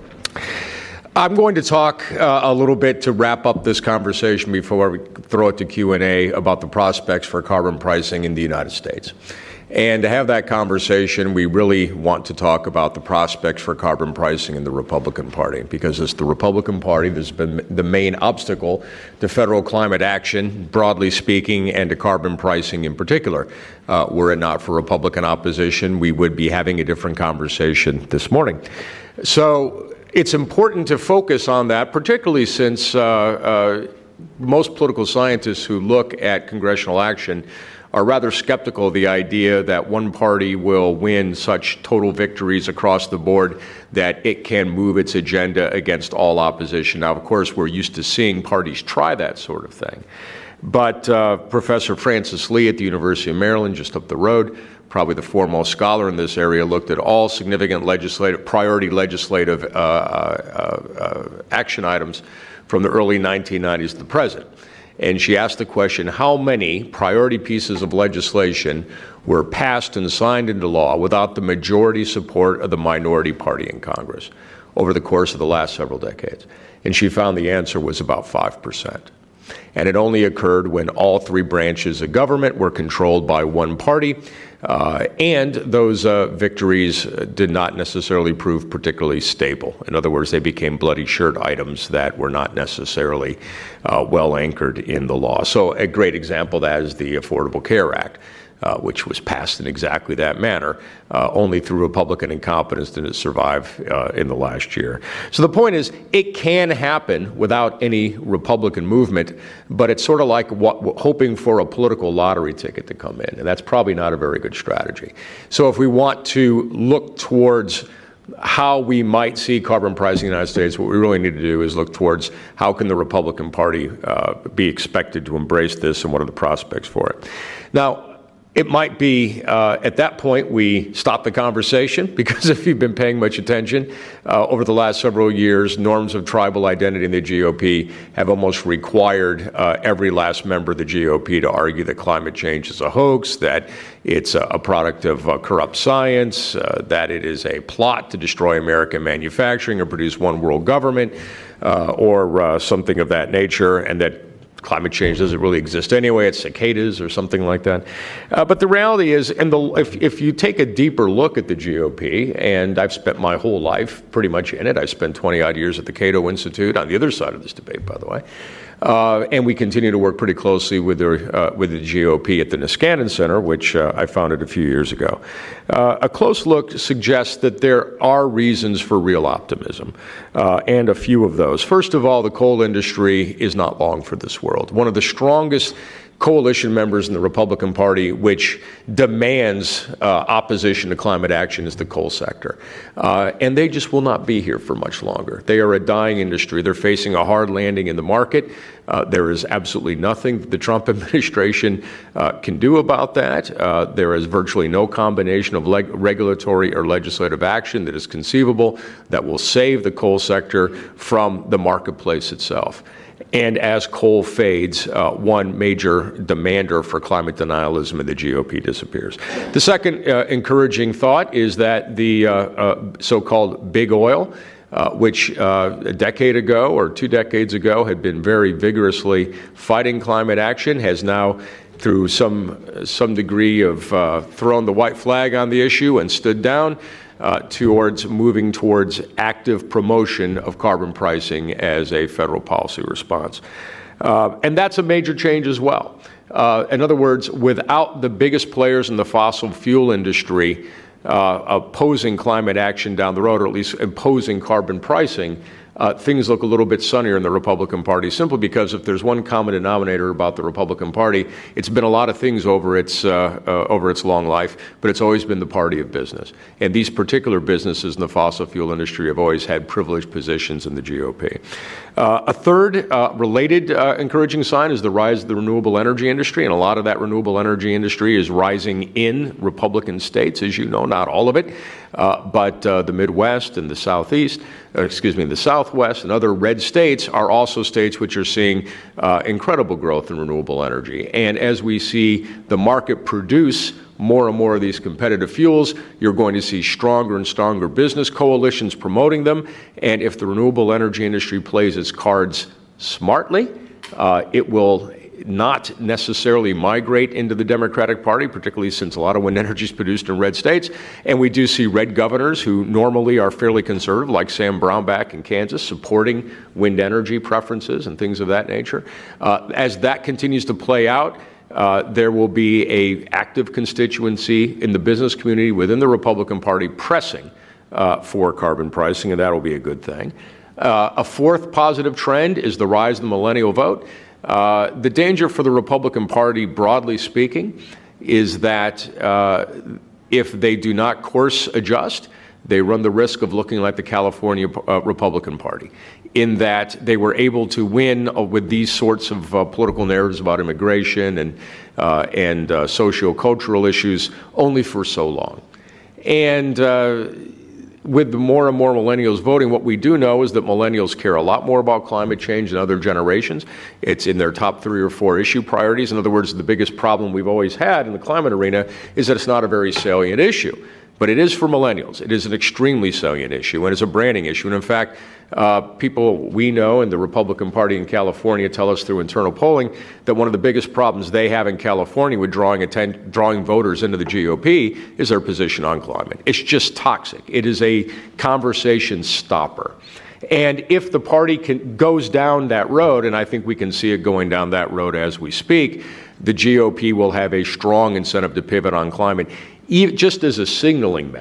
E: I'm going to talk uh, a little bit to wrap up this conversation before we throw it to Q and A about the prospects for carbon pricing in the United States. And to have that conversation, we really want to talk about the prospects for carbon pricing in the Republican Party, because it's the Republican Party that's been the main obstacle to federal climate action, broadly speaking, and to carbon pricing in particular. Uh, were it not for Republican opposition, we would be having a different conversation this morning. So it's important to focus on that, particularly since uh, uh, most political scientists who look at congressional action are rather skeptical of the idea that one party will win such total victories across the board that it can move its agenda against all opposition. Now, of course, we're used to seeing parties try that sort of thing. But uh, Professor Francis Lee at the University of Maryland, just up the road, probably the foremost scholar in this area, looked at all significant legislative, priority legislative uh, uh, uh, action items from the early nineteen nineties to the present. And she asked the question, how many priority pieces of legislation were passed and signed into law without the majority support of the minority party in Congress over the course of the last several decades? And she found the answer was about five percent. And it only occurred when all three branches of government were controlled by one party, uh, and those uh, victories did not necessarily prove particularly stable. In other words, they became bloody shirt items that were not necessarily uh, well anchored in the law. So a great example of that is the Affordable Care Act, uh, which was passed in exactly that manner. Uh, only through Republican incompetence did it survive uh, in the last year. So the point is, it can happen without any Republican movement, but it's sort of like what, hoping for a political lottery ticket to come in, and that's probably not a very good strategy. So if we want to look towards how we might see carbon pricing in the United States, what we really need to do is look towards how can the Republican Party uh, be expected to embrace this and what are the prospects for it. Now, It might be uh, at that point we stop the conversation, because if you've been paying much attention uh, over the last several years, norms of tribal identity in the G O P have almost required uh, every last member of the G O P to argue that climate change is a hoax, that it's a, a product of uh, corrupt science, uh, that it is a plot to destroy American manufacturing or produce one world government, uh, or uh, something of that nature, and that climate change doesn't really exist anyway. It's cicadas or something like that. Uh, but the reality is, and the, if, if you take a deeper look at the G O P, and I've spent my whole life pretty much in it. I spent twenty odd years at the Cato Institute, on the other side of this debate, by the way. Uh, and we continue to work pretty closely with the, uh, with the G O P at the Niskanen Center, which uh, I founded a few years ago. Uh, a close look suggests that there are reasons for real optimism, uh, and a few of those. First of all, the coal industry is not long for this world. One of the strongest coalition members in the Republican Party which demands uh, opposition to climate action is the coal sector. Uh, and they just will not be here for much longer. They are a dying industry. They're facing a hard landing in the market. Uh, there is absolutely nothing the Trump administration uh, can do about that. Uh, there is virtually no combination of leg- regulatory or legislative action that is conceivable that will save the coal sector from the marketplace itself. And as coal fades, uh, one major demander for climate denialism in the G O P disappears. The second uh, encouraging thought is that the uh, uh, so-called big oil, uh, which uh, a decade ago or two decades ago had been very vigorously fighting climate action, has now, through some some degree of uh, thrown the white flag on the issue and stood down, Uh, towards moving towards active promotion of carbon pricing as a federal policy response. Uh, and that's a major change as well. Uh, in other words, without the biggest players in the fossil fuel industry uh, opposing climate action down the road, or at least imposing carbon pricing, Uh, things look a little bit sunnier in the Republican Party, simply because if there's one common denominator about the Republican Party, it's been a lot of things over its uh, uh, over its long life, but it's always been the party of business. And these particular businesses in the fossil fuel industry have always had privileged positions in the G O P. Uh, a third uh, related uh, encouraging sign is the rise of the renewable energy industry, and a lot of that renewable energy industry is rising in Republican states, as you know, not all of it, uh, but uh, the Midwest and the Southeast, uh, excuse me, the Southwest and other red states are also states which are seeing uh, incredible growth in renewable energy. And as we see the market produce more and more of these competitive fuels, you're going to see stronger and stronger business coalitions promoting them. And if the renewable energy industry plays its cards smartly, uh, it will not necessarily migrate into the Democratic Party, particularly since a lot of wind energy is produced in red states. And we do see red governors who normally are fairly conservative, like Sam Brownback in Kansas, supporting wind energy preferences and things of that nature. Uh, as that continues to play out, Uh, there will be a active constituency in the business community within the Republican Party pressing uh, for carbon pricing, and that will be a good thing. Uh, a fourth positive trend is the rise of the millennial vote. Uh, the danger for the Republican Party, broadly speaking, is that uh, if they do not course adjust, they run the risk of looking like the California uh, Republican Party, in that they were able to win uh, with these sorts of uh, political narratives about immigration and uh, and uh, socio-cultural issues only for so long. And uh, with the more and more millennials voting, what we do know is that millennials care a lot more about climate change than other generations. It's in their top three or four issue priorities. In other words, the biggest problem we've always had in the climate arena is that it's not a very salient issue. But it is for millennials. It is an extremely salient issue, and it's a branding issue. And in fact, uh, people we know in the Republican Party in California tell us through internal polling that one of the biggest problems they have in California with drawing atten- drawing voters into the G O P is their position on climate. It's just toxic. It is a conversation stopper. And if the party can, goes down that road, and I think we can see it going down that road as we speak, the G O P will have a strong incentive to pivot on climate, just as a signaling matter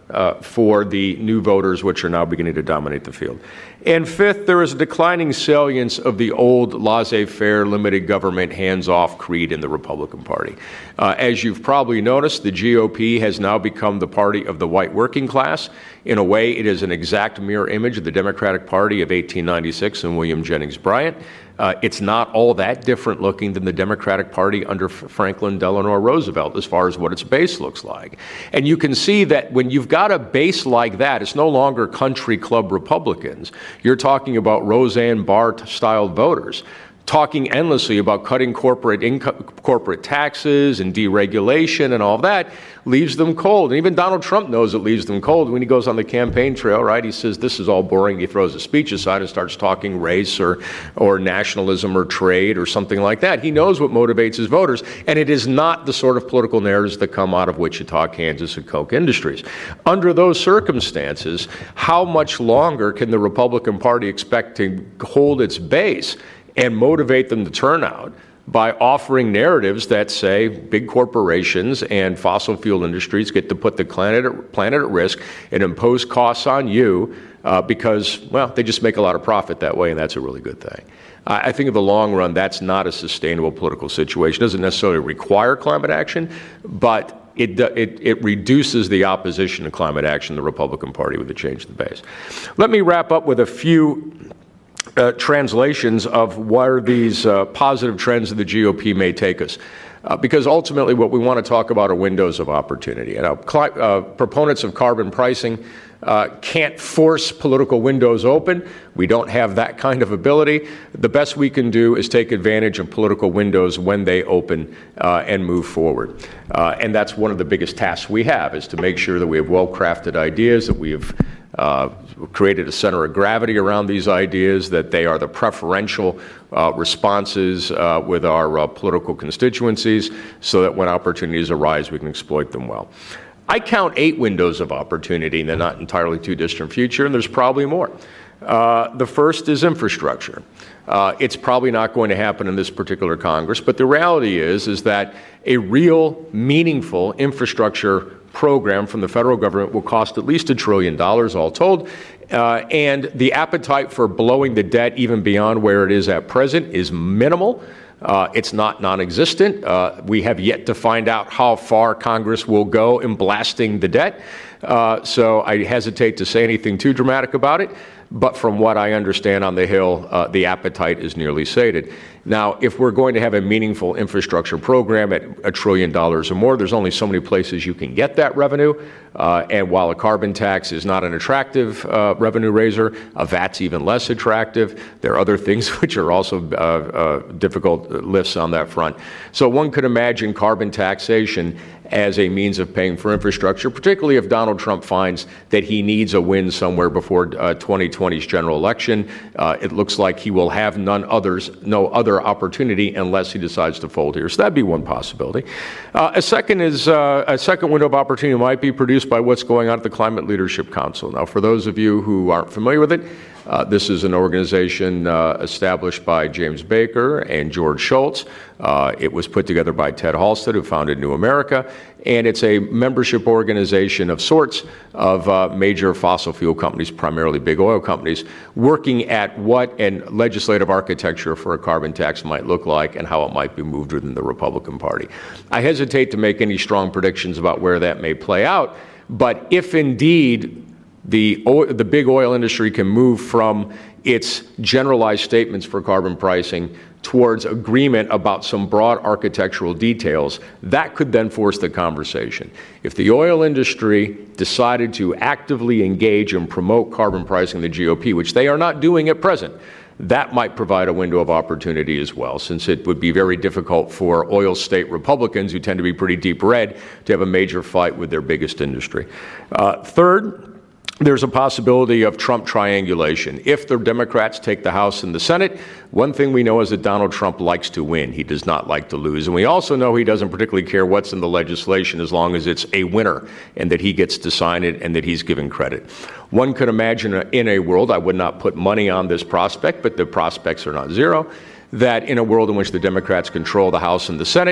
E: uh, for the new voters, which are now beginning to dominate the field. And fifth, there is a declining salience of the old laissez-faire, limited government, hands-off creed in the Republican Party. Uh, as you've probably noticed, the G O P has now become the party of the white working class. In a way, it is an exact mirror image of the Democratic Party of eighteen ninety-six and William Jennings Bryan. Uh, it's not all that different looking than the Democratic Party under F- Franklin Delano Roosevelt as far as what its base looks like. And you can see that when you've got a base like that, it's no longer country club Republicans. You're talking about Roseanne Barr-styled voters, talking endlessly about cutting corporate income, corporate taxes and deregulation and all that, leaves them cold. And even Donald Trump knows it leaves them cold when he goes on the campaign trail, right? He says, this is all boring. He throws a speech aside and starts talking race or, or nationalism or trade or something like that. He knows what motivates his voters, and it is not the sort of political narratives that come out of Wichita, Kansas, and Koch Industries. Under those circumstances, how much longer can the Republican Party expect to hold its base and motivate them to turn out by offering narratives that say big corporations and fossil fuel industries get to put the planet at, planet at risk and impose costs on you uh, because, well, they just make a lot of profit that way, and that's a really good thing. I think in the long run, that's not a sustainable political situation. It doesn't necessarily require climate action, but It, it, it reduces the opposition to climate action in the Republican Party with the change in the base. Let me wrap up with a few uh, translations of where these uh, positive trends of the G O P may take us. Uh, because ultimately what we want to talk about are windows of opportunity. And uh, uh, proponents of carbon pricing uh, can't force political windows open. We don't have that kind of ability. The best we can do is take advantage of political windows when they open uh, and move forward. Uh, and that's one of the biggest tasks we have, is to make sure that we have well-crafted ideas, that we have uh, created a center of gravity around these ideas, that they are the preferential uh, responses uh, with our uh, political constituencies, so that when opportunities arise, we can exploit them well. I count eight windows of opportunity in the not entirely too distant future, and there's probably more. Uh, the first is infrastructure. Uh, it's probably not going to happen in this particular Congress, but the reality is, is that a real, meaningful infrastructure program from the federal government will cost at least a trillion dollars all told, uh, and the appetite for blowing the debt even beyond where it is at present is minimal. Uh, it's not non-existent. Uh, we have yet to find out how far Congress will go in blasting the debt. Uh, so I hesitate to say anything too dramatic about it. But from what I understand on the Hill, uh, the appetite is nearly sated. Now, if we're going to have a meaningful infrastructure program at a trillion dollars or more, there's only so many places you can get that revenue. Uh, and while a carbon tax is not an attractive uh, revenue raiser, a V A T's even less attractive. There are other things which are also uh, uh, difficult lifts on that front. So one could imagine carbon taxation as a means of paying for infrastructure, particularly if Donald Trump finds that he needs a win somewhere before uh, twenty twenty's general election. Uh, it looks like he will have none others, no other opportunity unless he decides to fold here. So that'd be one possibility. Uh, a second is uh, a second window of opportunity might be produced by what's going on at the Climate Leadership Council. Now, for those of you who aren't familiar with it, Uh, this is an organization uh, established by James Baker and George Shultz. Uh, it was put together by Ted Halstead, who founded New America, and it's a membership organization of sorts of uh, major fossil fuel companies, primarily big oil companies, working at what a legislative architecture for a carbon tax might look like and how it might be moved within the Republican Party. I hesitate to make any strong predictions about where that may play out, but if indeed The, oil, the big oil industry can move from its generalized statements for carbon pricing towards agreement about some broad architectural details, that could then force the conversation. If the oil industry decided to actively engage and promote carbon pricing in the G O P, which they are not doing at present, that might provide a window of opportunity as well, since it would be very difficult for oil state Republicans, who tend to be pretty deep red, to have a major fight with their biggest industry. Uh, third, there's a possibility of Trump triangulation. If the Democrats take the House and the Senate, one thing we know is that Donald Trump likes to win. He does not like to lose. And we also know he doesn't particularly care what's in the legislation as long as it's a winner and that he gets to sign it and that he's given credit. One could imagine in a world, I would not put money on this prospect, but the prospects are not zero, that in a world in which the Democrats control the House and the Senate,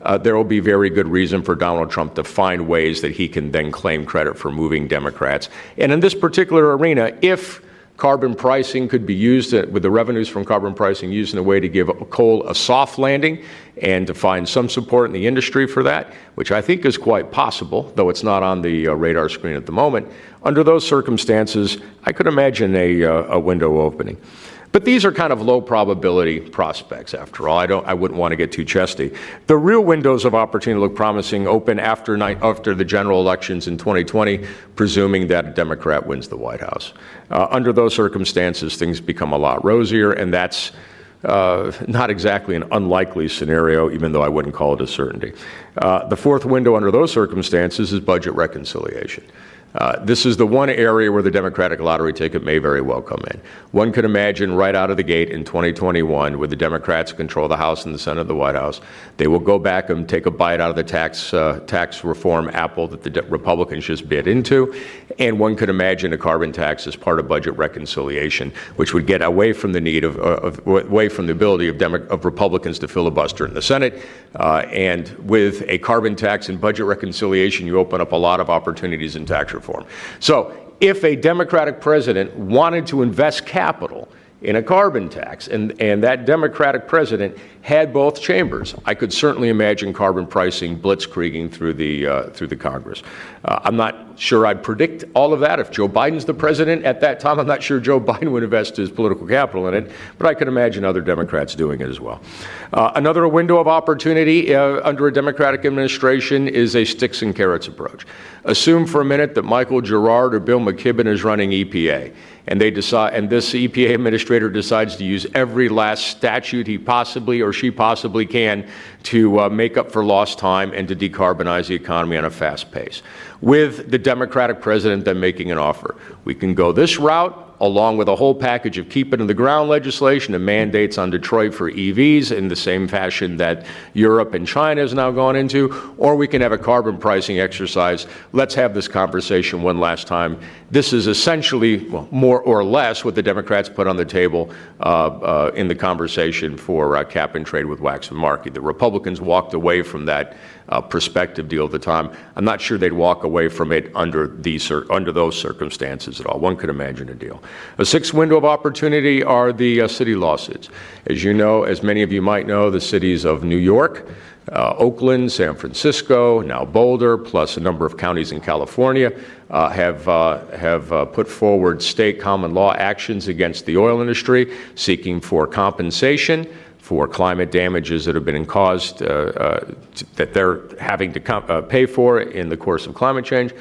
E: uh, there will be very good reason for Donald Trump to find ways that he can then claim credit for moving Democrats. And in this particular arena, if carbon pricing could be used, uh, with the revenues from carbon pricing used in a way to give coal a soft landing and to find some support in the industry for that, which I think is quite possible, though it's not on the uh, radar screen at the moment. Under those circumstances, I could imagine a, uh, a window opening. But these are kind of low probability prospects, after all. I don't, I wouldn't want to get too chesty. The real windows of opportunity look promising open after, night, after the general elections in twenty twenty, presuming that a Democrat wins the White House. Uh, under those circumstances, things become a lot rosier, and that's uh, not exactly an unlikely scenario, even though I wouldn't call it a certainty. Uh, the fourth window under those circumstances is budget reconciliation. Uh, this is the one area where the Democratic lottery ticket may very well come in. One could imagine right out of the gate in twenty twenty-one, with the Democrats control the House and the Senate, the White House, they will go back and take a bite out of the tax uh, tax reform apple that the de- Republicans just bit into. And one could imagine a carbon tax as part of budget reconciliation, which would get away from the need of, uh, of away from the ability of, Demo- of Republicans to filibuster in the Senate. Uh, and with a carbon tax and budget reconciliation, you open up a lot of opportunities in tax reform. Reform. So if a Democratic president wanted to invest capital in a carbon tax, and, and that Democratic president had both chambers, I could certainly imagine carbon pricing blitzkrieging through the uh, through the Congress. Uh, I'm not sure I'd predict all of that. If Joe Biden's the president at that time, I'm not sure Joe Biden would invest his political capital in it, but I could imagine other Democrats doing it as well. Uh, another window of opportunity uh, under a Democratic administration is a sticks and carrots approach. Assume for a minute that Michael Girard or Bill McKibben is running E P A, and they decide, and this E P A administrator decides to use every last statute he possibly or she possibly can to uh, make up for lost time and to decarbonize the economy on a fast pace. With the Democratic president then making an offer, we can go this route, along with a whole package of keep it in the ground legislation and mandates on Detroit for E Vs in the same fashion that Europe and China has now gone into, or we can have a carbon pricing exercise. Let's have this conversation one last time. This is essentially, well, more or less what the Democrats put on the table uh, uh, in the conversation for uh, cap and trade with Waxman Markey. The Republicans walked away from that uh, prospective deal at the time. I'm not sure they'd walk away from it under these under those circumstances at all. One could imagine a deal. A sixth window of opportunity are the uh, city lawsuits. As you know, as many of you might know, the cities of New York, uh, Oakland, San Francisco, now Boulder, plus a number of counties in California, uh, have uh, have uh, put forward state common law actions against the oil industry, seeking for compensation for climate damages that have been caused, uh, uh, t- that they're having to com- uh, pay for in the course of climate change.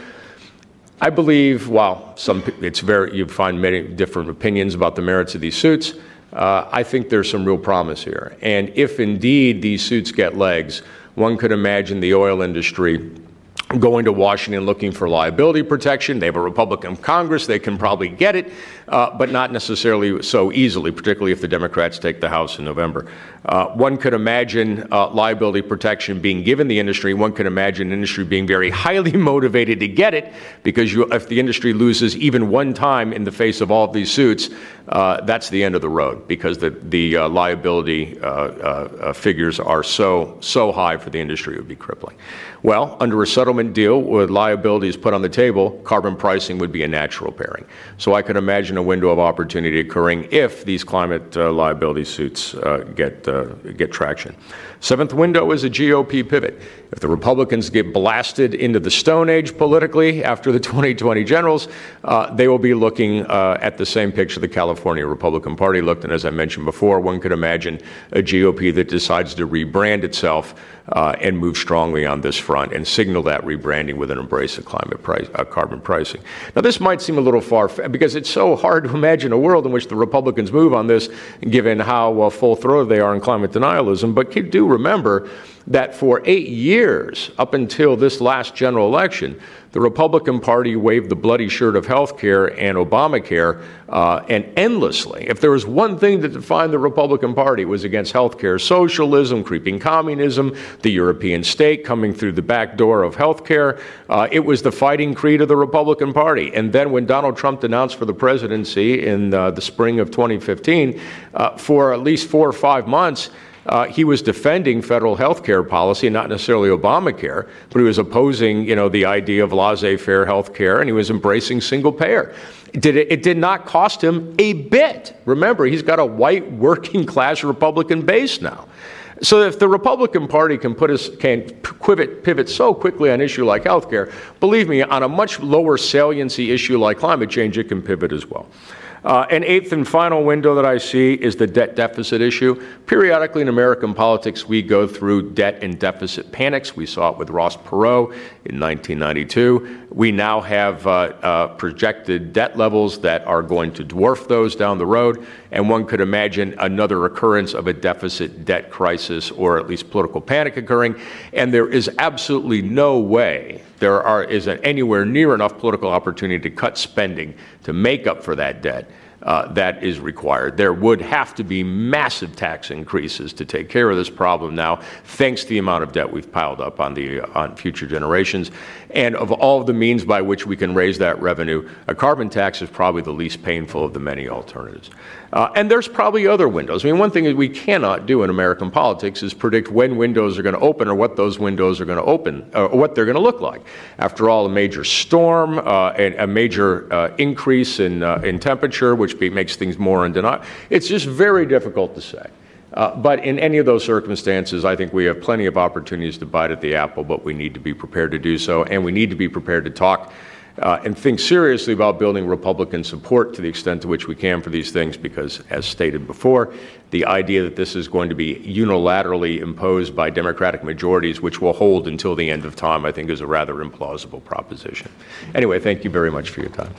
E: I believe, while some it's very, you find many different opinions about the merits of these suits, uh, I think there's some real promise here. And if indeed these suits get legs, one could imagine the oil industry going to Washington looking for liability protection. They have a Republican Congress. They can probably get it, uh, but not necessarily so easily, particularly if the Democrats take the House in November. Uh, one could imagine uh, liability protection being given the industry. One could imagine industry being very highly motivated to get it, because you, if the industry loses even one time in the face of all of these suits, uh, that's the end of the road, because the, the uh, liability uh, uh, figures are so, so high for the industry, it would be crippling. Well, under a settlement deal with liabilities put on the table, carbon pricing would be a natural pairing. So I could imagine a window of opportunity occurring if these climate uh, liability suits uh, get uh, get traction. Seventh window is a G O P pivot. If the Republicans get blasted into the Stone Age politically after the twenty twenty generals, uh, they will be looking uh, at the same picture the California Republican Party looked. And as I mentioned before, one could imagine a G O P that decides to rebrand itself uh, and move strongly on this front and signal that rebranding with an embrace of climate price, uh, carbon pricing. Now, this might seem a little far, because it's so hard to imagine a world in which the Republicans move on this, given how uh, full-throated they are in climate denialism. But do remember that for eight years, up until this last general election, the Republican Party waved the bloody shirt of health care and Obamacare, uh, and endlessly. If there was one thing that defined the Republican Party, it was against health care, socialism, creeping communism, the European state coming through the back door of health care. Uh, it was the fighting creed of the Republican Party. And then when Donald Trump announced for the presidency in uh, the spring of twenty fifteen, uh, for at least four or five months, Uh, he was defending federal health care policy, not necessarily Obamacare, but he was opposing, you know, the idea of laissez-faire health care, and he was embracing single payer. Did it, it did not cost him a bit. Remember, he's got a white working class Republican base now. So if the Republican Party can put us can pivot, pivot so quickly on an issue like health care, believe me, on a much lower saliency issue like climate change, it can pivot as well. Uh, an eighth and final window that I see is the debt deficit issue. Periodically in American politics, we go through debt and deficit panics. We saw it with Ross Perot in nineteen ninety-two. We now have uh, uh, projected debt levels that are going to dwarf those down the road, and one could imagine another occurrence of a deficit debt crisis or at least political panic occurring. And there is absolutely no way there are, isn't anywhere near enough political opportunity to cut spending to make up for that debt uh, that is required. There would have to be massive tax increases to take care of this problem now, thanks to the amount of debt we've piled up on the uh, on future generations. And of all of the means by which we can raise that revenue, a carbon tax is probably the least painful of the many alternatives. Uh, and there's probably other windows. I mean, one thing that we cannot do in American politics is predict when windows are going to open or what those windows are going to open, or what they're going to look like. After all, a major storm, uh, and a major uh, increase in, uh, in temperature, which be, makes things more undeniable, it's just very difficult to say. Uh, but in any of those circumstances, I think we have plenty of opportunities to bite at the apple, but we need to be prepared to do so, and we need to be prepared to talk uh, and think seriously about building Republican support to the extent to which we can for these things, because, as stated before, the idea that this is going to be unilaterally imposed by Democratic majorities, which will hold until the end of time, I think is a rather implausible proposition. Anyway, thank you very much for your time.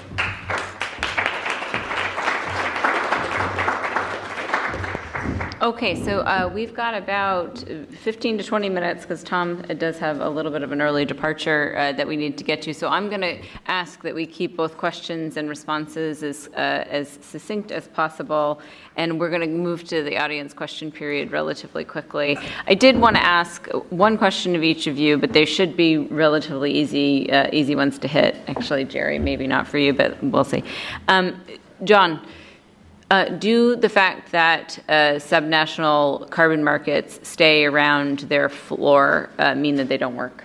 B: Okay, so uh, we've got about fifteen to twenty minutes because Tom does have a little bit of an early departure uh, that we need to get to. So I'm going to ask that we keep both questions and responses as, uh, as succinct as possible, and we're going to move to the audience question period relatively quickly. I did want to ask one question of each of you, but they should be relatively easy, uh, easy ones to hit. Actually, Jerry, maybe not for you, but we'll see. Um, John. Uh, do the fact that uh, subnational carbon markets stay around their floor uh, mean that they don't work?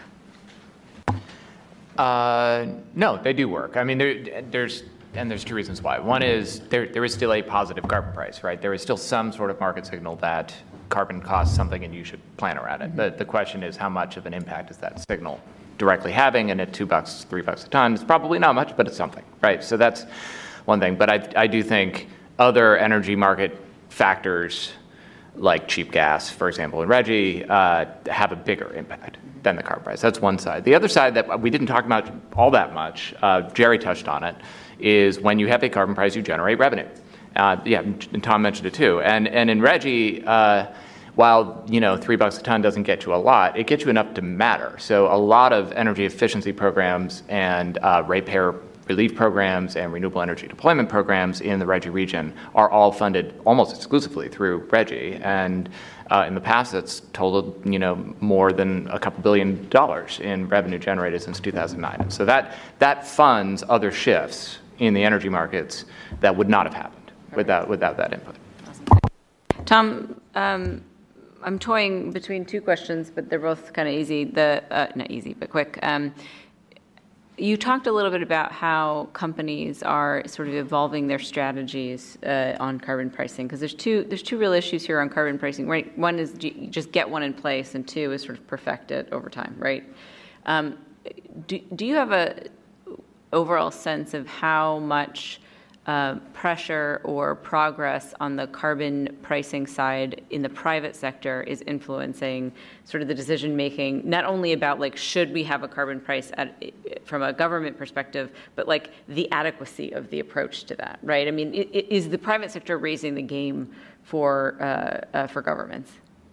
C: Uh, no, they do work. I mean, there, there's and there's two reasons why. One is there there is still a positive carbon price, right? There is still some sort of market signal that carbon costs something and you should plan around it. But the question is, how much of an impact is that signal directly having? And at two bucks, three bucks a ton, it's probably not much, but it's something, right? So that's one thing. But I I do think other energy market factors, like cheap gas, for example, in RGGI, uh, have a bigger impact than the carbon price. That's one side. The other side that we didn't talk about all that much, uh, Jerry touched on it, is when you have a carbon price, you generate revenue. Uh, yeah, and Tom mentioned it too. And and in RGGI, uh, while you know three bucks a ton doesn't get you a lot, it gets you enough to matter. So a lot of energy efficiency programs and uh, ratepayer relief programs and renewable energy deployment programs in the RGGI region are all funded almost exclusively through RGGI, and uh, in the past that's totaled you know more than a couple billion dollars in revenue generated since two thousand nine. So that that funds other shifts in the energy markets that would not have happened without without that input.
B: Awesome. Tom, um, I'm toying between two questions, but they're both kind of easy. The uh, not easy, but quick. Um, You talked a little bit about how companies are sort of evolving their strategies uh, on carbon pricing, because there's two there's two real issues here on carbon pricing. Right, one is you just get one in place, and two is sort of perfect it over time. Right? Um, do do you have a overall sense of how much uh, pressure or progress on the carbon pricing side in the private sector is influencing sort of the decision making, not only about like should we have a carbon price at, from a government perspective, but like the adequacy of the approach to that, right? I mean, is the private sector raising the game for uh, uh, for governments?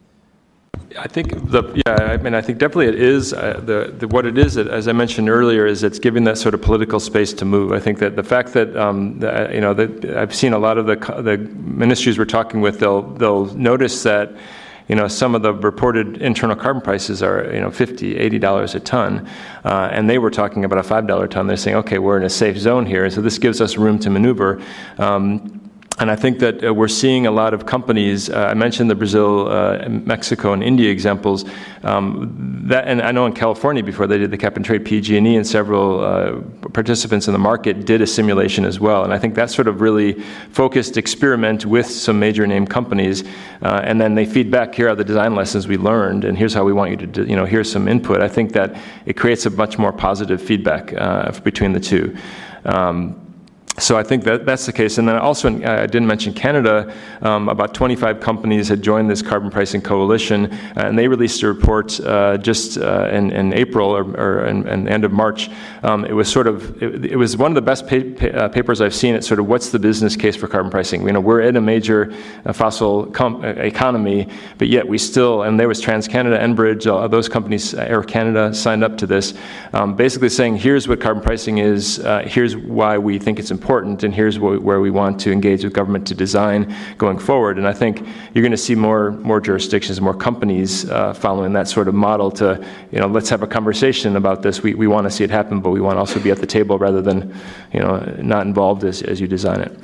D: I think the yeah I mean I think definitely it is uh, the, the what it is as I mentioned earlier is it's giving that sort of political space to move. I think that the fact that um, the, you know that I've seen a lot of the the ministries we're talking with, they'll they'll notice that you know some of the reported internal carbon prices are you know fifty, eighty dollars a ton, uh, and they were talking about a five dollar ton. They're saying, okay, we're in a safe zone here, so this gives us room to maneuver. Um, And I think that uh, we're seeing a lot of companies, uh, I mentioned the Brazil, uh, Mexico, and India examples, um, that, and I know in California before they did the cap and trade, P G and E and several uh, participants in the market did a simulation as well. And I think that sort of really focused experiment with some major name companies, uh, and then they feed back, here are the design lessons we learned, and here's how we want you to, do, you know, here's some input. I think that it creates a much more positive feedback uh, between the two. Um, So I think that that's the case. And then also, in, uh, I didn't mention Canada, um, about twenty-five companies had joined this carbon pricing coalition, uh, and they released a report uh, just uh, in, in April or, or in, in the end of March. Um, it was sort of, it, it was one of the best pa pa uh, papers I've seen. It's sort of, what's the business case for carbon pricing? You know, we're in a major uh, fossil com economy, but yet we still, and there was TransCanada, Enbridge, uh, those companies, uh, Air Canada signed up to this, um, basically saying, here's what carbon pricing is, uh, here's why we think it's important. Important, and here's wh where we want to engage with government to design going forward. And I think you're going to see more more jurisdictions, more companies uh, following that sort of model to, you know, let's have a conversation about this. We, we want to see it happen, but we want to also be at the table rather than, you know, not involved as, as you design it.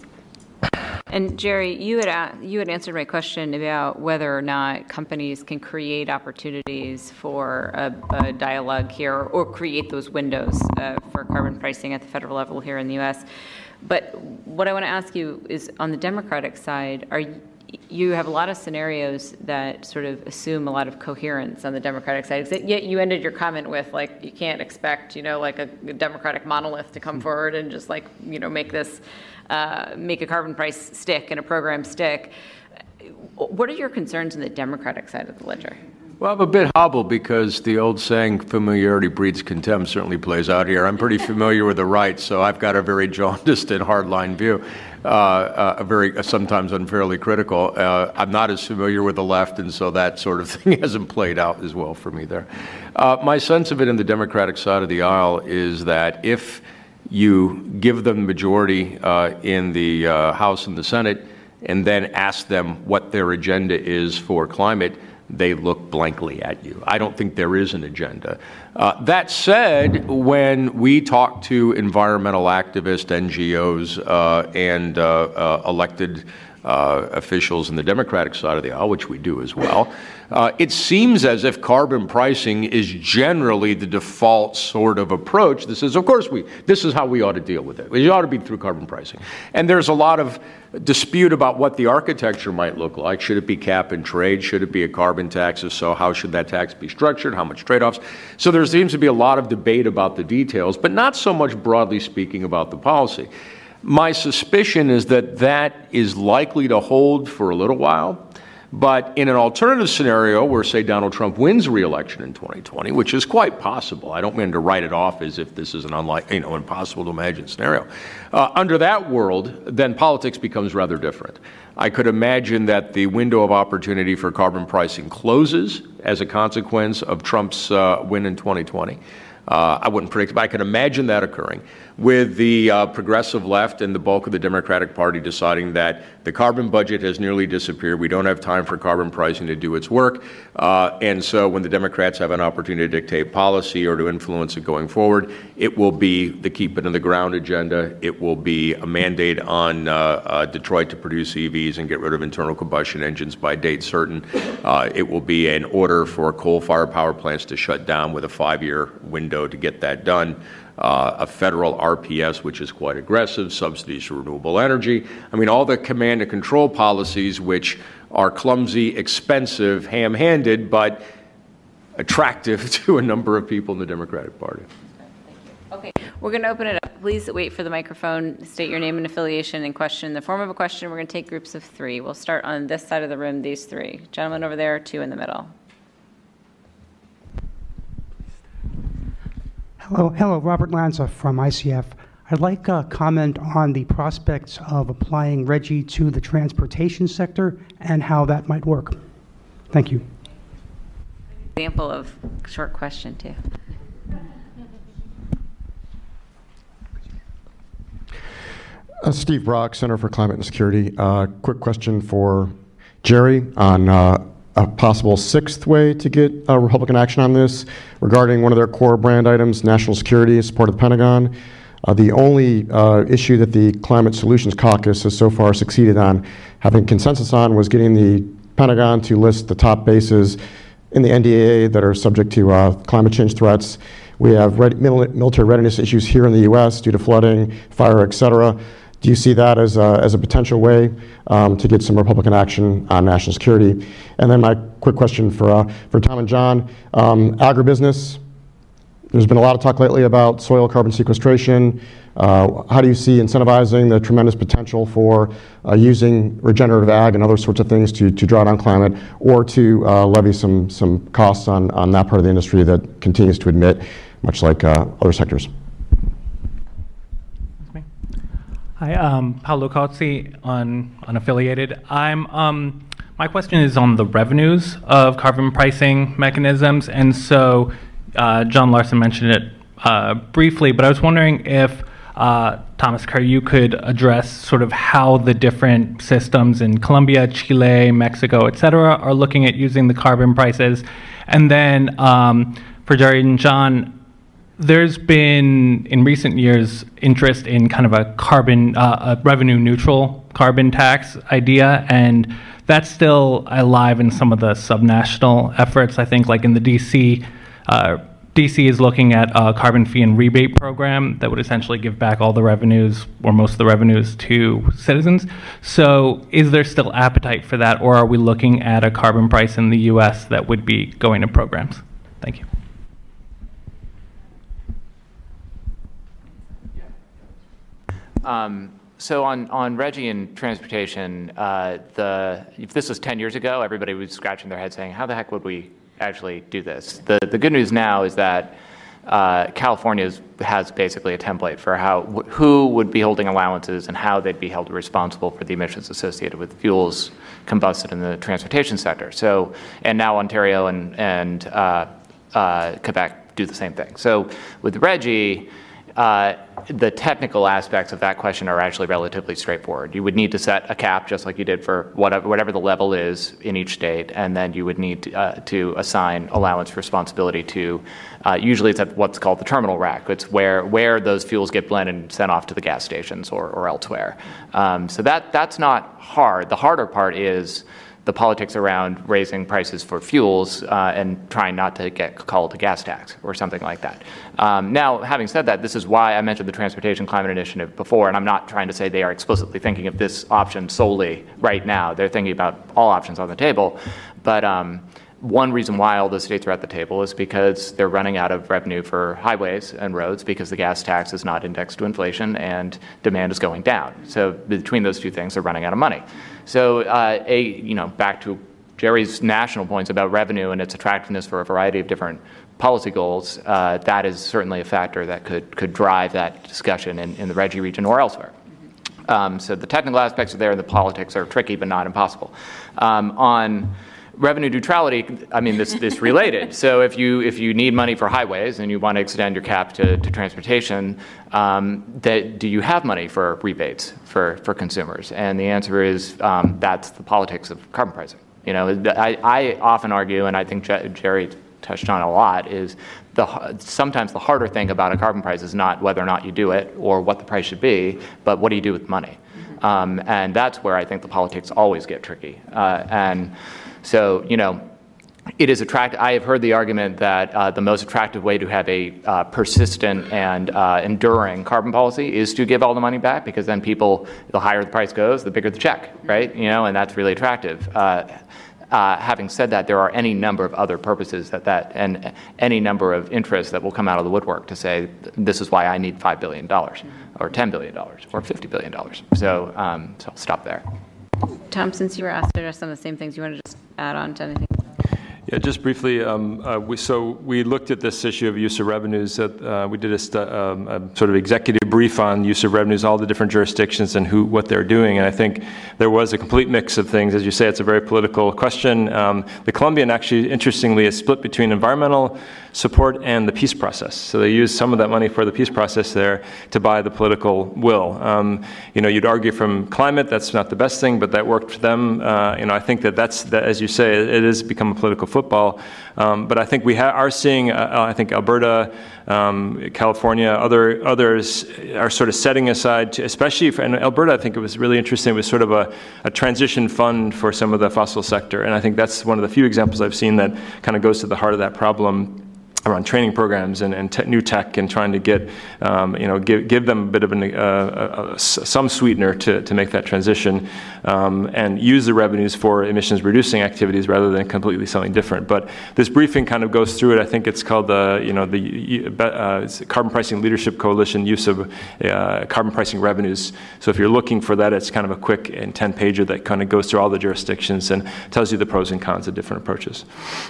B: And Jerry, you had, you had answered my question about whether or not companies can create opportunities for a, a dialogue here, or create those windows uh, for carbon pricing at the federal level here in the U S. But what I want to ask you is, on the Democratic side, are you, you have a lot of scenarios that sort of assume a lot of coherence on the Democratic side. Yet you ended your comment with, like, you can't expect, you know, like a, a Democratic monolith to come forward and just, like, you know, make this, uh, make a carbon price stick and a program stick. What are your concerns on the Democratic side of the ledger?
E: Well, I'm a bit hobbled because the old saying, familiarity breeds contempt, certainly plays out here. I'm pretty familiar with the right, so I've got a very jaundiced and hardline view, uh, uh, a very uh, sometimes unfairly critical. Uh, I'm not as familiar with the left, and so that sort of thing hasn't played out as well for me there. Uh, my sense of it in the Democratic side of the aisle is that if you give them the majority uh, in the uh, House and the Senate, and then ask them what their agenda is for climate, they look blankly at you. I don't think there is an agenda. Uh, that said, when we talk to environmental activists, N G Os, uh, and uh, uh, elected uh, officials in the Democratic side of the aisle, which we do as well, uh, it seems as if carbon pricing is generally the default sort of approach. This is, of course, we. This is how we ought to deal with it. It ought to be through carbon pricing. And there's a lot of dispute about what the architecture might look like. Should it be cap and trade? Should it be a carbon tax? If so, how should that tax be structured? How much trade-offs? So there seems to be a lot of debate about the details, but not so much broadly speaking about the policy. My suspicion is that that is likely to hold for a little while. But in an alternative scenario where, say, Donald Trump wins re-election in twenty twenty, which is quite possible, I don't mean to write it off as if this is an unlike, you know, impossible to imagine scenario. Uh, under that world, then politics becomes rather different. I could imagine that the window of opportunity for carbon pricing closes as a consequence of Trump's uh, win in twenty twenty. Uh, I wouldn't predict, but I can imagine that occurring, with the uh, progressive left and the bulk of the Democratic Party deciding that the carbon budget has nearly disappeared. We don't have time for carbon pricing to do its work. Uh, and so when the Democrats have an opportunity to dictate policy or to influence it going forward, it will be the keep it in the ground agenda. It will be a mandate on uh, uh, Detroit to produce E Vs and get rid of internal combustion engines by date certain. Uh, it will be an order for coal-fired power plants to shut down with a five-year window to get that done. Uh, a federal R P S, which is quite aggressive, subsidies for renewable energy. I mean, all the command and control policies, which are clumsy, expensive, ham-handed, but attractive to a number of people in the Democratic Party.
B: Okay, we're going to open it up. Please wait for the microphone. State your name and affiliation and question. In the form of a question, we're going to take groups of three. We'll start on this side of the room, these three. Gentlemen over there, two in the middle.
F: Hello, hello, Robert Lanza from I C F. I'd like a comment on the prospects of applying RGGI to the transportation sector and how that might work. Thank you.
B: Example of short question, too.
G: Uh, Steve Brock, Center for Climate and Security. Uh, quick question for Jerry on uh, a possible sixth way to get uh, Republican action on this regarding one of their core brand items, national security, support of the Pentagon. Uh, the only uh, issue that the Climate Solutions Caucus has so far succeeded on having consensus on was getting the Pentagon to list the top bases in the N D A A that are subject to uh, climate change threats. We have red, military readiness issues here in the U S due to flooding, fire, et cetera. Do you see that as a, as a potential way um, to get some Republican action on national security? And then my quick question for, uh, for Tom and John, um, agribusiness. There's been a lot of talk lately about soil carbon sequestration. Uh, how do you see incentivizing the tremendous potential for uh, using regenerative ag and other sorts of things to, to draw down climate, or to uh, levy some, some costs on, on that part of the industry that continues to emit, much like uh, other sectors?
H: Hi, um, Paolo Cozzi, on unaffiliated. I'm, um, my question is on the revenues of carbon pricing mechanisms, and so uh, John Larson mentioned it uh, briefly, but I was wondering if uh, Thomas Kerr, you could address sort of how the different systems in Colombia, Chile, Mexico, et cetera, are looking at using the carbon prices. And then um, for Jerry and John, there's been, in recent years, interest in kind of a carbon, uh, a revenue neutral carbon tax idea, and that's still alive in some of the subnational efforts. I think like in the D C, uh, D C is looking at a carbon fee and rebate program that would essentially give back all the revenues, or most of the revenues, to citizens. So is there still appetite for that, or are we looking at a carbon price in the U S that would be going to programs? Thank you.
C: Um, so on, on Reggie and transportation, uh, the, if this was ten years ago, everybody was scratching their head saying, how the heck would we actually do this? The, the good news now is that uh, California has basically a template for how, who would be holding allowances and how they'd be held responsible for the emissions associated with fuels combusted in the transportation sector. So, and now Ontario and, and uh, uh, Quebec do the same thing. So with Reggie, Uh, the technical aspects of that question are actually relatively straightforward. You would need to set a cap, just like you did for whatever, whatever the level is in each state, and then you would need to, uh, to assign allowance responsibility to, uh, usually it's at what's called the terminal rack. It's where, where those fuels get blended and sent off to the gas stations or, or elsewhere. Um, so that, that's not hard. The harder part is the politics around raising prices for fuels uh, and trying not to get called a gas tax or something like that. Um, now, having said that, this is why I mentioned the Transportation Climate Initiative before, and I'm not trying to say they are explicitly thinking of this option solely right now. They're thinking about all options on the table. But um, one reason why all the states are at the table is because they're running out of revenue for highways and roads because the gas tax is not indexed to inflation and demand is going down. So between those two things, they're running out of money. So uh, a, you know, back to Jerry's national points about revenue and its attractiveness for a variety of different policy goals, uh, that is certainly a factor that could, could drive that discussion in, in the Reggie region or elsewhere. Um, so the technical aspects are there and the politics are tricky but not impossible. Um, on revenue neutrality, I mean, this this related. So if you if you need money for highways and you want to extend your cap to, to transportation, um, that, do you have money for rebates for, for consumers? And the answer is um, that's the politics of carbon pricing. You know, I, I often argue, and I think Jerry touched on a lot, is the sometimes the harder thing about a carbon price is not whether or not you do it or what the price should be, but what do you do with money? Um, and that's where I think the politics always get tricky. Uh, and So, you know, it is attractive. I have heard the argument that uh, the most attractive way to have a uh, persistent and uh, enduring carbon policy is to give all the money back, because then people, the higher the price goes, the bigger the check, right? You know, and that's really attractive. Uh, uh, having said that, there are any number of other purposes that that, and any number of interests that will come out of the woodwork to say, this is why I need five billion dollars, or ten billion dollars, or fifty billion dollars. So, um, so I'll stop there.
B: Tom, since you were asked to address some of the same things, you want to just add on to anything?
D: Yeah, just briefly, um, uh, we, so we looked at this issue of use of revenues. That uh, we did a, stu- um, a sort of executive brief on use of revenues, all the different jurisdictions and who, what they're doing. And I think there was a complete mix of things. As you say, it's a very political question. Um, the Colombian actually, interestingly, is split between environmental support and the peace process. So they use some of that money for the peace process there to buy the political will. Um, you know, you'd argue from climate, that's not the best thing, but that worked for them. Uh, you know, I think that that's, that, as you say, it has become a political football. Um, but I think we ha- are seeing, uh, I think Alberta, um, California, other others are sort of setting aside, to, especially for and Alberta, I think it was really interesting. It was sort of a, a transition fund for some of the fossil sector. And I think that's one of the few examples I've seen that kind of goes to the heart of that problem around training programs and, and te- new tech and trying to get, um, you know, give, give them a bit of an, uh, a, a, some sweetener to, to make that transition um, and use the revenues for emissions reducing activities rather than completely something different. But this briefing kind of goes through it. I think it's called the, you know, the uh, Carbon Pricing Leadership Coalition use of uh, carbon pricing revenues. So if you're looking for that, it's kind of a quick and ten pager that kind of goes through all the jurisdictions and tells you the pros and cons of different approaches.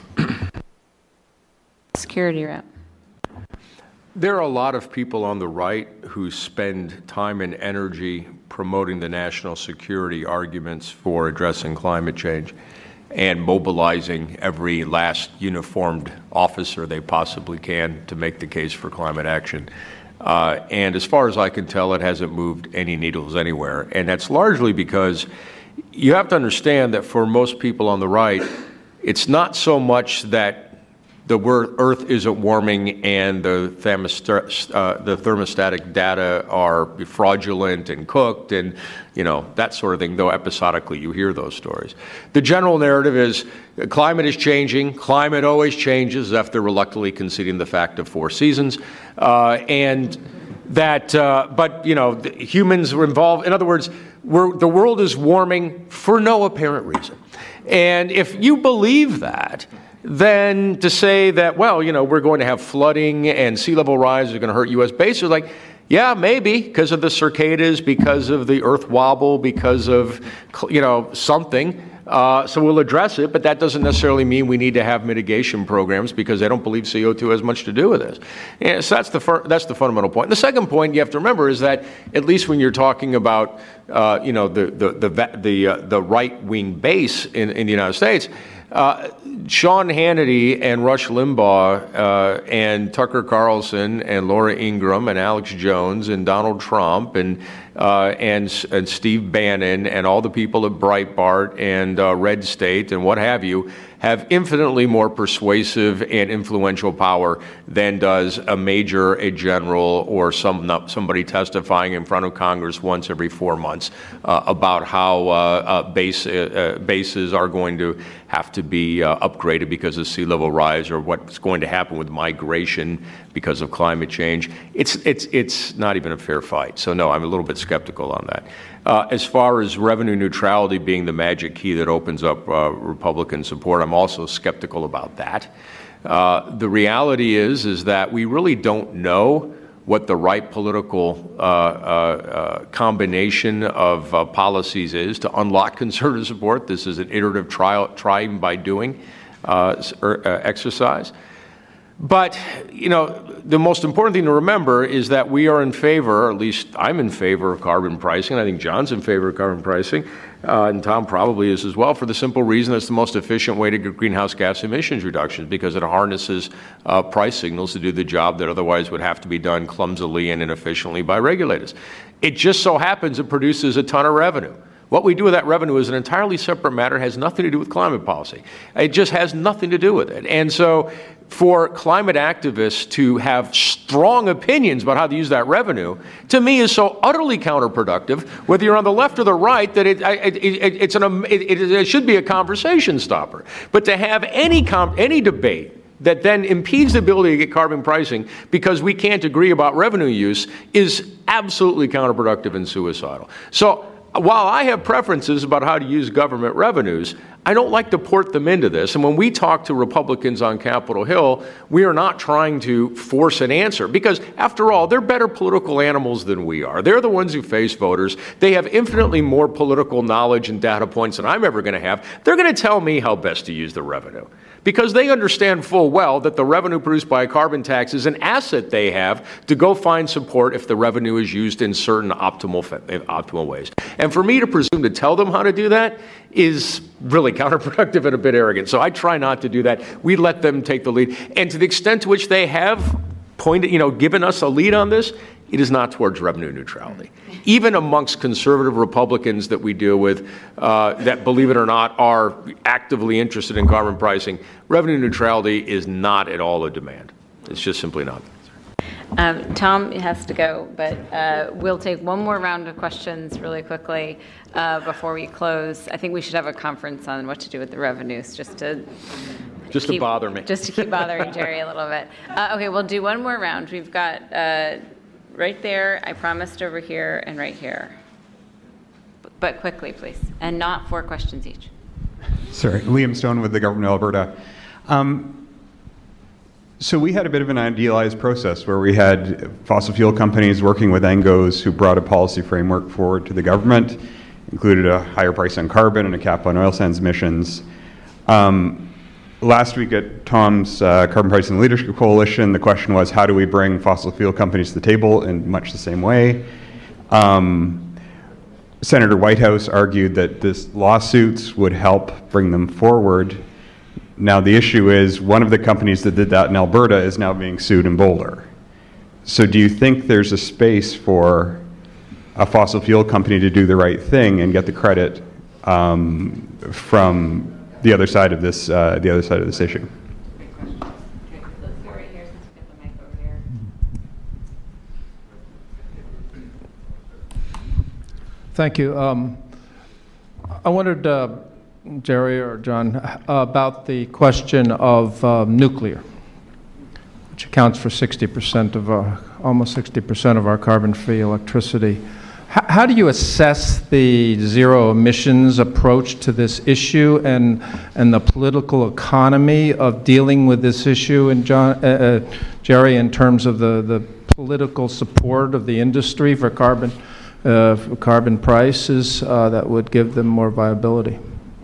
B: Security rep.
E: There are a lot of people on the right who spend time and energy promoting the national security arguments for addressing climate change and mobilizing every last uniformed officer they possibly can to make the case for climate action. Uh, and as far as I can tell, it hasn't moved any needles anywhere. And that's largely because you have to understand that for most people on the right, it's not so much that the Earth isn't warming and the, thermostat, uh, the thermostatic data are fraudulent and cooked and, you know, that sort of thing, though episodically you hear those stories. The general narrative is climate is changing, climate always changes after reluctantly conceding the fact of four seasons, uh, and that, uh, but, you know, humans are involved. In other words, we're, the world is warming for no apparent reason. And if you believe that, then to say that, well, you know, we're going to have flooding and sea level rise are going to hurt U S bases, like, yeah, maybe because of the cicadas, because of the earth wobble, because of, you know, something. Uh, so we'll address it, but that doesn't necessarily mean we need to have mitigation programs because they don't believe C O two has much to do with this. And so that's the fir- that's the fundamental point. And the second point you have to remember is that at least when you're talking about, uh, you know, the the the the, uh, the right wing base in, in the United States. Uh, Sean Hannity and Rush Limbaugh uh, and Tucker Carlson and Laura Ingraham and Alex Jones and Donald Trump and uh, and and Steve Bannon and all the people at Breitbart and uh, Red State and what have you have infinitely more persuasive and influential power than does a major, a general, or some somebody testifying in front of Congress once every four months uh, about how uh, uh, base, uh, bases are going to have to be uh, upgraded because of sea level rise or what's going to happen with migration because of climate change. It's, it's, it's not even a fair fight. So no, I'm a little bit skeptical on that. Uh, as far as revenue neutrality being the magic key that opens up uh, Republican support, I'm also skeptical about that. Uh, the reality is, is that we really don't know what the right political uh, uh, uh, combination of uh, policies is to unlock conservative support. This is an iterative trial, trying by doing uh, uh, exercise. But, you know, the most important thing to remember is that we are in favor, or at least I'm in favor of carbon pricing. I think John's in favor of carbon pricing, uh, and Tom probably is as well, for the simple reason that's the most efficient way to get greenhouse gas emissions reductions, because it harnesses uh, price signals to do the job that otherwise would have to be done clumsily and inefficiently by regulators. It just so happens it produces a ton of revenue. What we do with that revenue is an entirely separate matter, has nothing to do with climate policy. It just has nothing to do with it. And so for climate activists to have strong opinions about how to use that revenue, to me is so utterly counterproductive, whether you're on the left or the right, that it, it, it, it's an, it, it should be a conversation stopper. But to have any, com- any debate that then impedes the ability to get carbon pricing because we can't agree about revenue use is absolutely counterproductive and suicidal. So while I have preferences about how to use government revenues, I don't like to port them into this. And when we talk to Republicans on Capitol Hill, we are not trying to force an answer because, after all, they're better political animals than we are. They're the ones who face voters. They have infinitely more political knowledge and data points than I'm ever going to have. They're going to tell me how best to use the revenue, because they understand full well that the revenue produced by a carbon tax is an asset they have to go find support if the revenue is used in certain optimal, optimal ways. And for me to presume to tell them how to do that is really counterproductive and a bit arrogant. So I try not to do that. We let them take the lead. And to the extent to which they have pointed, you know, given us a lead on this, it is not towards revenue neutrality. Even amongst conservative Republicans that we deal with, uh, that, believe it or not, are actively interested in carbon pricing, revenue neutrality is not at all a demand. It's just simply not.
B: Um, Tom has to go, but uh, we'll take one more round of questions really quickly uh, before we close. I think we should have a conference on what to do with the revenues, just to
E: just
B: keep,
E: to bother me,
B: just to keep bothering Jerry a little bit. Uh, okay, we'll do one more round. We've got uh, right there. I promised over here and right here, but quickly, please, and not four questions each.
I: Sorry, Liam Stone with the Government of Alberta. Um, So we had a bit of an idealized process where we had fossil fuel companies working with N G Os who brought a policy framework forward to the government, included a higher price on carbon and a cap on oil sands emissions. Um, last week at Tom's uh, Carbon Pricing Leadership Coalition, the question was, how do we bring fossil fuel companies to the table in much the same way? Um, Senator Whitehouse argued that this lawsuits would help bring them forward. Now, the issue is one of the companies that did that in Alberta is now being sued in Boulder. So do you think there's a space for a fossil fuel company to do the right thing and get the credit um, from the other side of this, uh, the other side of this issue?
J: Thank you. Um, I wondered, uh, Jerry or John, about the question of um, nuclear, which accounts for sixty percent of our, almost sixty percent of our carbon-free electricity. H- how do you assess the zero emissions approach to this issue and and the political economy of dealing with this issue, and John, uh, uh, Jerry, in terms of the, the political support of the industry for carbon uh, for carbon prices uh, that would give them more viability?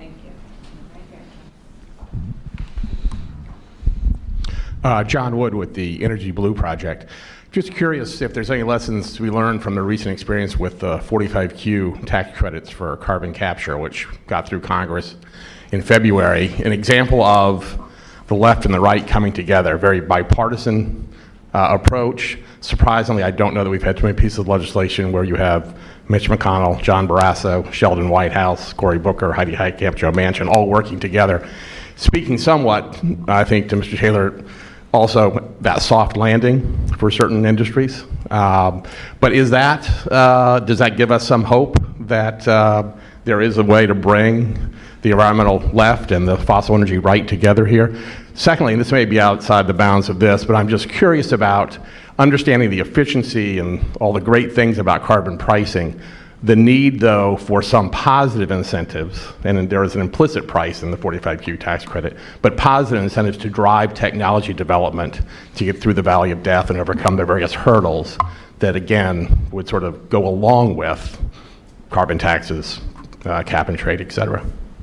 K: Uh, John Wood with the Energy Blue Project. Just curious if there's any lessons to be learned from the recent experience with the forty-five Q tax credits for carbon capture, which got through Congress in February. An example of the left and the right coming together, very bipartisan uh, approach. Surprisingly, I don't know that we've had too many pieces of legislation where you have Mitch McConnell, John Barrasso, Sheldon Whitehouse, Cory Booker, Heidi Heitkamp, Joe Manchin, all working together. Speaking somewhat, I think, to Mister Taylor, also that soft landing for certain industries. Um, but is that, uh, does that give us some hope that uh, there is a way to bring the environmental left and the fossil energy right together here? Secondly, and this may be outside the bounds of this, but I'm just curious about understanding the efficiency and all the great things about carbon pricing. The need, though, for some positive incentives, and there is an implicit price in the forty-five Q tax credit, but positive incentives to drive technology development to get through the valley of death and overcome the various hurdles that, again, would sort of go along with carbon taxes, uh, cap and trade, et cetera.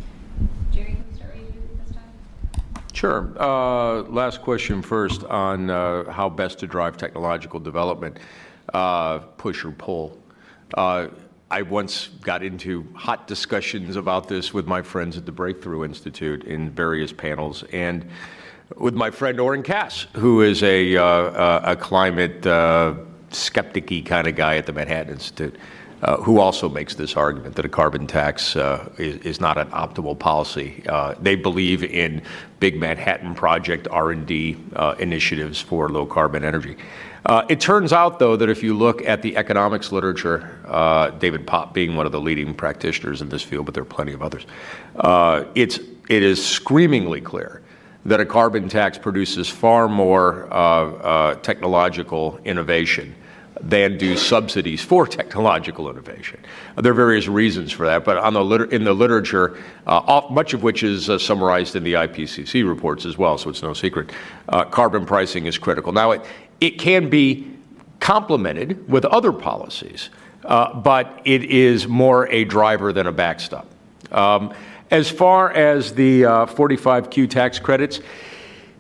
B: Jerry, can we start with you this time?
E: Sure. Uh, last question first on uh, how best to drive technological development, uh, push or pull. Uh, I once got into hot discussions about this with my friends at the Breakthrough Institute in various panels, and with my friend Oren Cass, who is a, uh, a climate uh, skeptic-y kind of guy at the Manhattan Institute, uh, who also makes this argument that a carbon tax uh, is, is not an optimal policy. Uh, they believe in big Manhattan Project R and D uh, initiatives for low-carbon energy. Uh, it turns out, though, that if you look at the economics literature, uh, David Popp being one of the leading practitioners in this field, but there are plenty of others, uh, it's, it is screamingly clear that a carbon tax produces far more uh, uh, technological innovation than do subsidies for technological innovation. There are various reasons for that, but on the liter- in the literature, uh, all, much of which is uh, summarized in the I P C C reports as well, so it's no secret, uh, carbon pricing is critical. Now, it, it can be complemented with other policies, uh, but it is more a driver than a backstop. Um, as far as the uh, forty-five Q tax credits,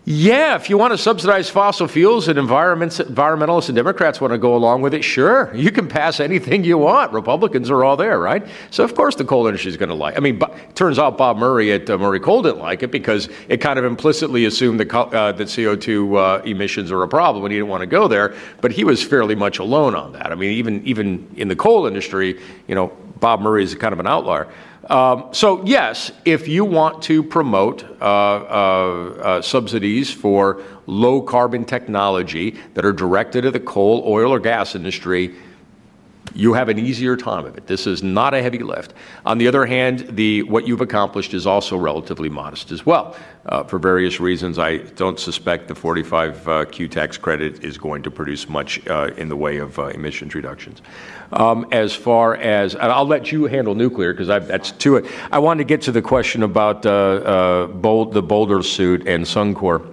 E: Yeah, if you want to subsidize fossil fuels and environments, environmentalists and Democrats want to go along with it, sure. You can pass anything you want. Republicans are all there, right? So, of course, the coal industry is going to like. I mean, it turns out Bob Murray at uh, Murray Coal didn't like it because it kind of implicitly assumed that, uh, that C O two uh, emissions are a problem and he didn't want to go there. But he was fairly much alone on that. I mean, even even in the coal industry, you know, Bob Murray is kind of an outlier. Um, so, yes, if you want to promote uh, uh, uh, subsidies for low-carbon technology that are directed at the coal, oil, or gas industry, you have an easier time of it. This is not a heavy lift. On the other hand, the, what you've accomplished is also relatively modest as well. Uh, for various reasons, I don't suspect the forty-five Q tax credit is going to produce much uh, in the way of uh, emissions reductions. Um, as far as, and I'll let you handle nuclear because that's to it. I wanted to get to the question about uh, uh, Bold, the Boulder suit and Suncor.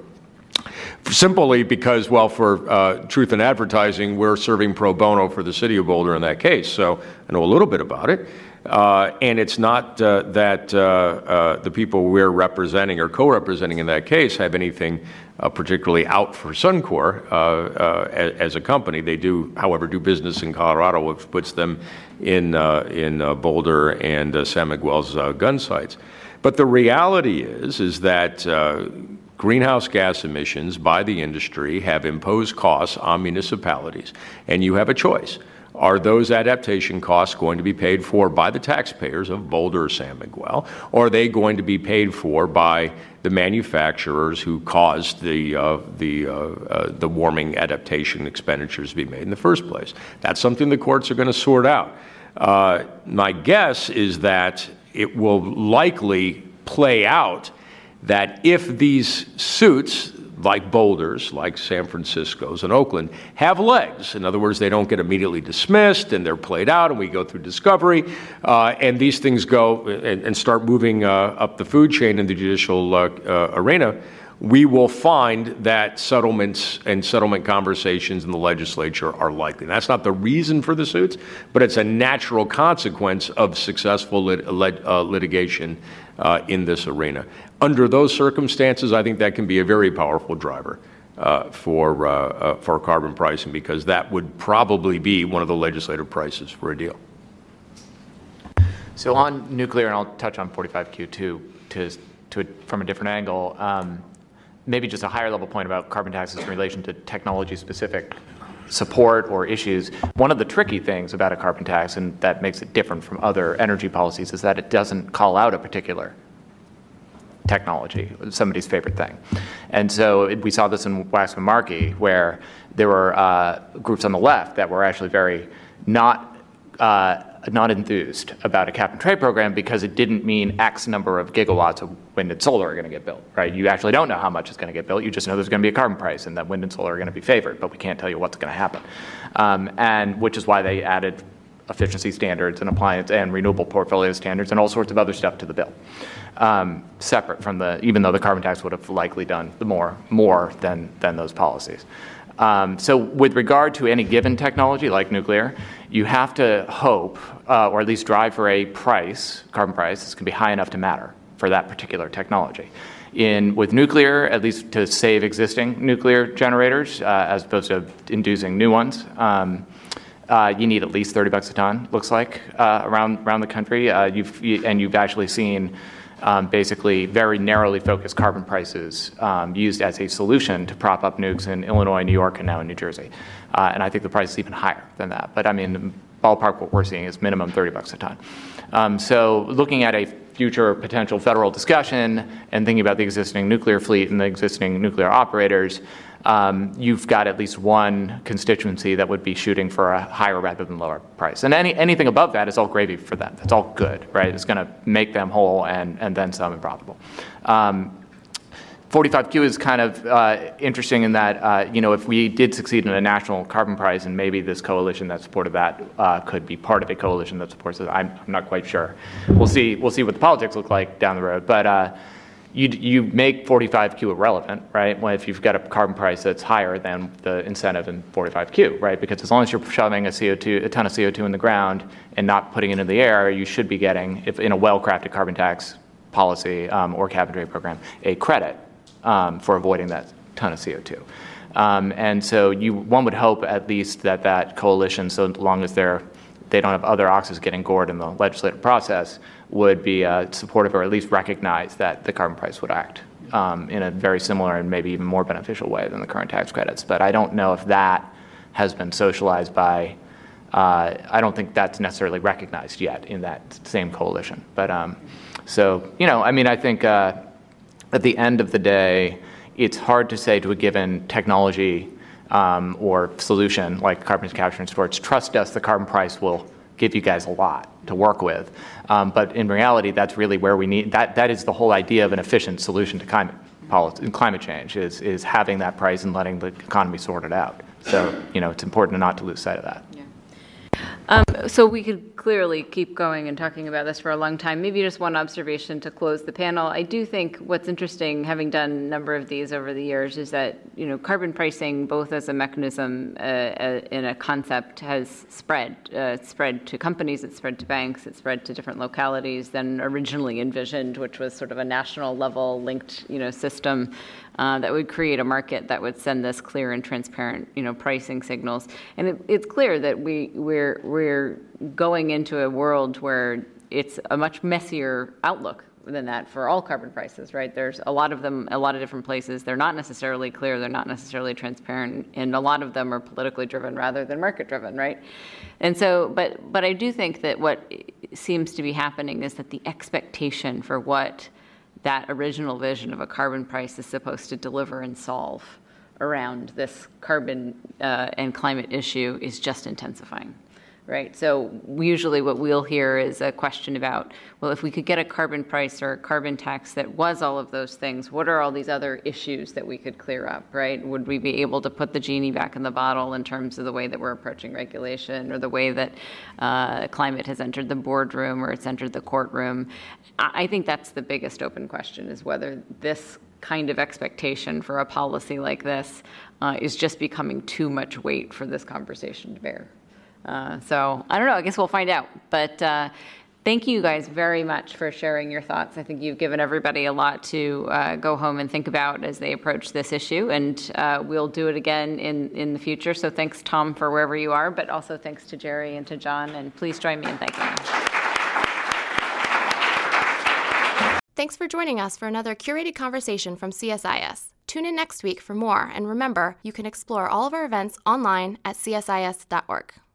E: Simply because, well, for uh, truth in advertising, we're serving pro bono for the city of Boulder in that case. So I know a little bit about it. Uh, and it's not uh, that uh, uh, the people we're representing or co-representing in that case have anything uh, particularly out for Suncor uh, uh, as, as a company. They do, however, do business in Colorado, which puts them in, uh, in uh, Boulder and uh, San Miguel's uh, gun sites. But the reality is, is that uh, greenhouse gas emissions by the industry have imposed costs on municipalities, and you have a choice. Are those adaptation costs going to be paid for by the taxpayers of Boulder or San Miguel, or are they going to be paid for by the manufacturers who caused the uh, the uh, uh, the warming adaptation expenditures to be made in the first place? That's something the courts are going to sort out. Uh, my guess is that it will likely play out that if these suits, like Boulder's, like San Francisco's and Oakland, have legs, in other words, they don't get immediately dismissed and they're played out and we go through discovery, uh, and these things go and, and start moving uh, up the food chain in the judicial uh, uh, arena, we will find that settlements and settlement conversations in the legislature are likely. And that's not the reason for the suits, but it's a natural consequence of successful lit- lit- uh, litigation uh, in this arena. Under those circumstances, I think that can be a very powerful driver uh, for, uh, uh, for carbon pricing, because that would probably be one of the legislative prices for a deal.
C: So on nuclear, and I'll touch on forty-five Q too, to, to a, from a different angle, um, maybe just a higher level point about carbon taxes in relation to technology-specific support or issues. One of the tricky things about a carbon tax, and that makes it different from other energy policies, is that it doesn't call out a particular technology, somebody's favorite thing. And so it, we saw this in Waxman Markey, where there were uh, groups on the left that were actually very not uh, not enthused about a cap and trade program because it didn't mean X number of gigawatts of wind and solar are going to get built, right? You actually don't know how much is going to get built. You just know there's going to be a carbon price and that wind and solar are going to be favored, but we can't tell you what's going to happen. Um, and which is why they added efficiency standards and appliance and renewable portfolio standards and all sorts of other stuff to the bill, um, separate from the, even though the carbon tax would have likely done the more, more than, than those policies. Um, so with regard to any given technology like nuclear, you have to hope, uh, or at least drive for a price, carbon price, that's going to be high enough to matter for that particular technology. In, with nuclear, at least to save existing nuclear generators, uh, as opposed to inducing new ones, um, Uh, you need at least thirty bucks a ton, looks like, uh, around around the country. Uh, you've you, and you've actually seen um, basically very narrowly focused carbon prices um, used as a solution to prop up nukes in Illinois, New York, and now in New Jersey. Uh, and I think the price is even higher than that. But I mean, ballpark what we're seeing is minimum thirty bucks a ton. Um, so looking at a future potential federal discussion and thinking about the existing nuclear fleet and the existing nuclear operators, Um, you've got at least one constituency that would be shooting for a higher rather than lower price. And any, anything above that is all gravy for them. That's all good, right? It's going to make them whole and, and then some and profitable. Um, forty-five Q is kind of uh, interesting in that, uh, you know, if we did succeed in a national carbon price, and maybe this coalition that supported that uh, could be part of a coalition that supports it, I'm, I'm not quite sure. We'll see, we'll see what the politics look like down the road. But uh, You, you make forty-five Q irrelevant, right, when if you've got a carbon price that's higher than the incentive in forty-five Q, right? Because as long as you're shoving a C O two, a ton of C O two in the ground and not putting it in the air, you should be getting, if in a well-crafted carbon tax policy um, or cap and trade program, a credit um, for avoiding that ton of C O two. Um, and so you, one would hope at least that that coalition, so long as they're, they don't have other oxes getting gored in the legislative process, would be uh, supportive or at least recognize that the carbon price would act um, in a very similar and maybe even more beneficial way than the current tax credits. But I don't know if that has been socialized by, uh, I don't think that's necessarily recognized yet in that same coalition. But um, so, you know, I mean, I think uh, at the end of the day, it's hard to say to a given technology um, or solution like carbon capture and storage, trust us, the carbon price will give you guys a lot to work with. Um, but in reality, that's really where we need, that, that is the whole idea of an efficient solution to climate policy, climate change, is, is having that price and letting the economy sort it out. So, you know, it's important not to lose sight of that.
B: Um, so we could clearly keep going and talking about this for a long time. Maybe just one observation to close the panel. I do think what's interesting, having done a number of these over the years, is that, you know, carbon pricing, both as a mechanism uh, uh, and a concept, has spread. Uh, it's spread to companies, it's spread to banks, it's spread to different localities than originally envisioned, which was sort of a national level linked, you know, system. Uh, that would create a market that would send this clear and transparent, you know, pricing signals. And it, it's clear that we we're we're going into a world where it's a much messier outlook than that for all carbon prices, right? There's a lot of them, a lot of different places. They're not necessarily clear. They're not necessarily transparent, and a lot of them are politically driven rather than market driven, right? And so, but but I do think that what seems to be happening is that the expectation for what that original vision of a carbon price is supposed to deliver and solve around this carbon uh, and climate issue is just intensifying, right? So usually what we'll hear is a question about, well, if we could get a carbon price or a carbon tax that was all of those things, what are all these other issues that we could clear up, right? Would we be able to put the genie back in the bottle in terms of the way that we're approaching regulation or the way that uh, climate has entered the boardroom or it's entered the courtroom? I think that's the biggest open question, is whether this kind of expectation for a policy like this uh, is just becoming too much weight for this conversation to bear. Uh, so I don't know, I guess we'll find out. But uh, thank you guys very much for sharing your thoughts. I think you've given everybody a lot to uh, go home and think about as they approach this issue. And uh, we'll do it again in, in the future. So thanks, Tom, for wherever you are, but also thanks to Jerry and to John. And please join me in thanking them.
A: Thanks for joining us for another curated conversation from C S I S. Tune in next week for more, and remember, you can explore all of our events online at C S I S dot org.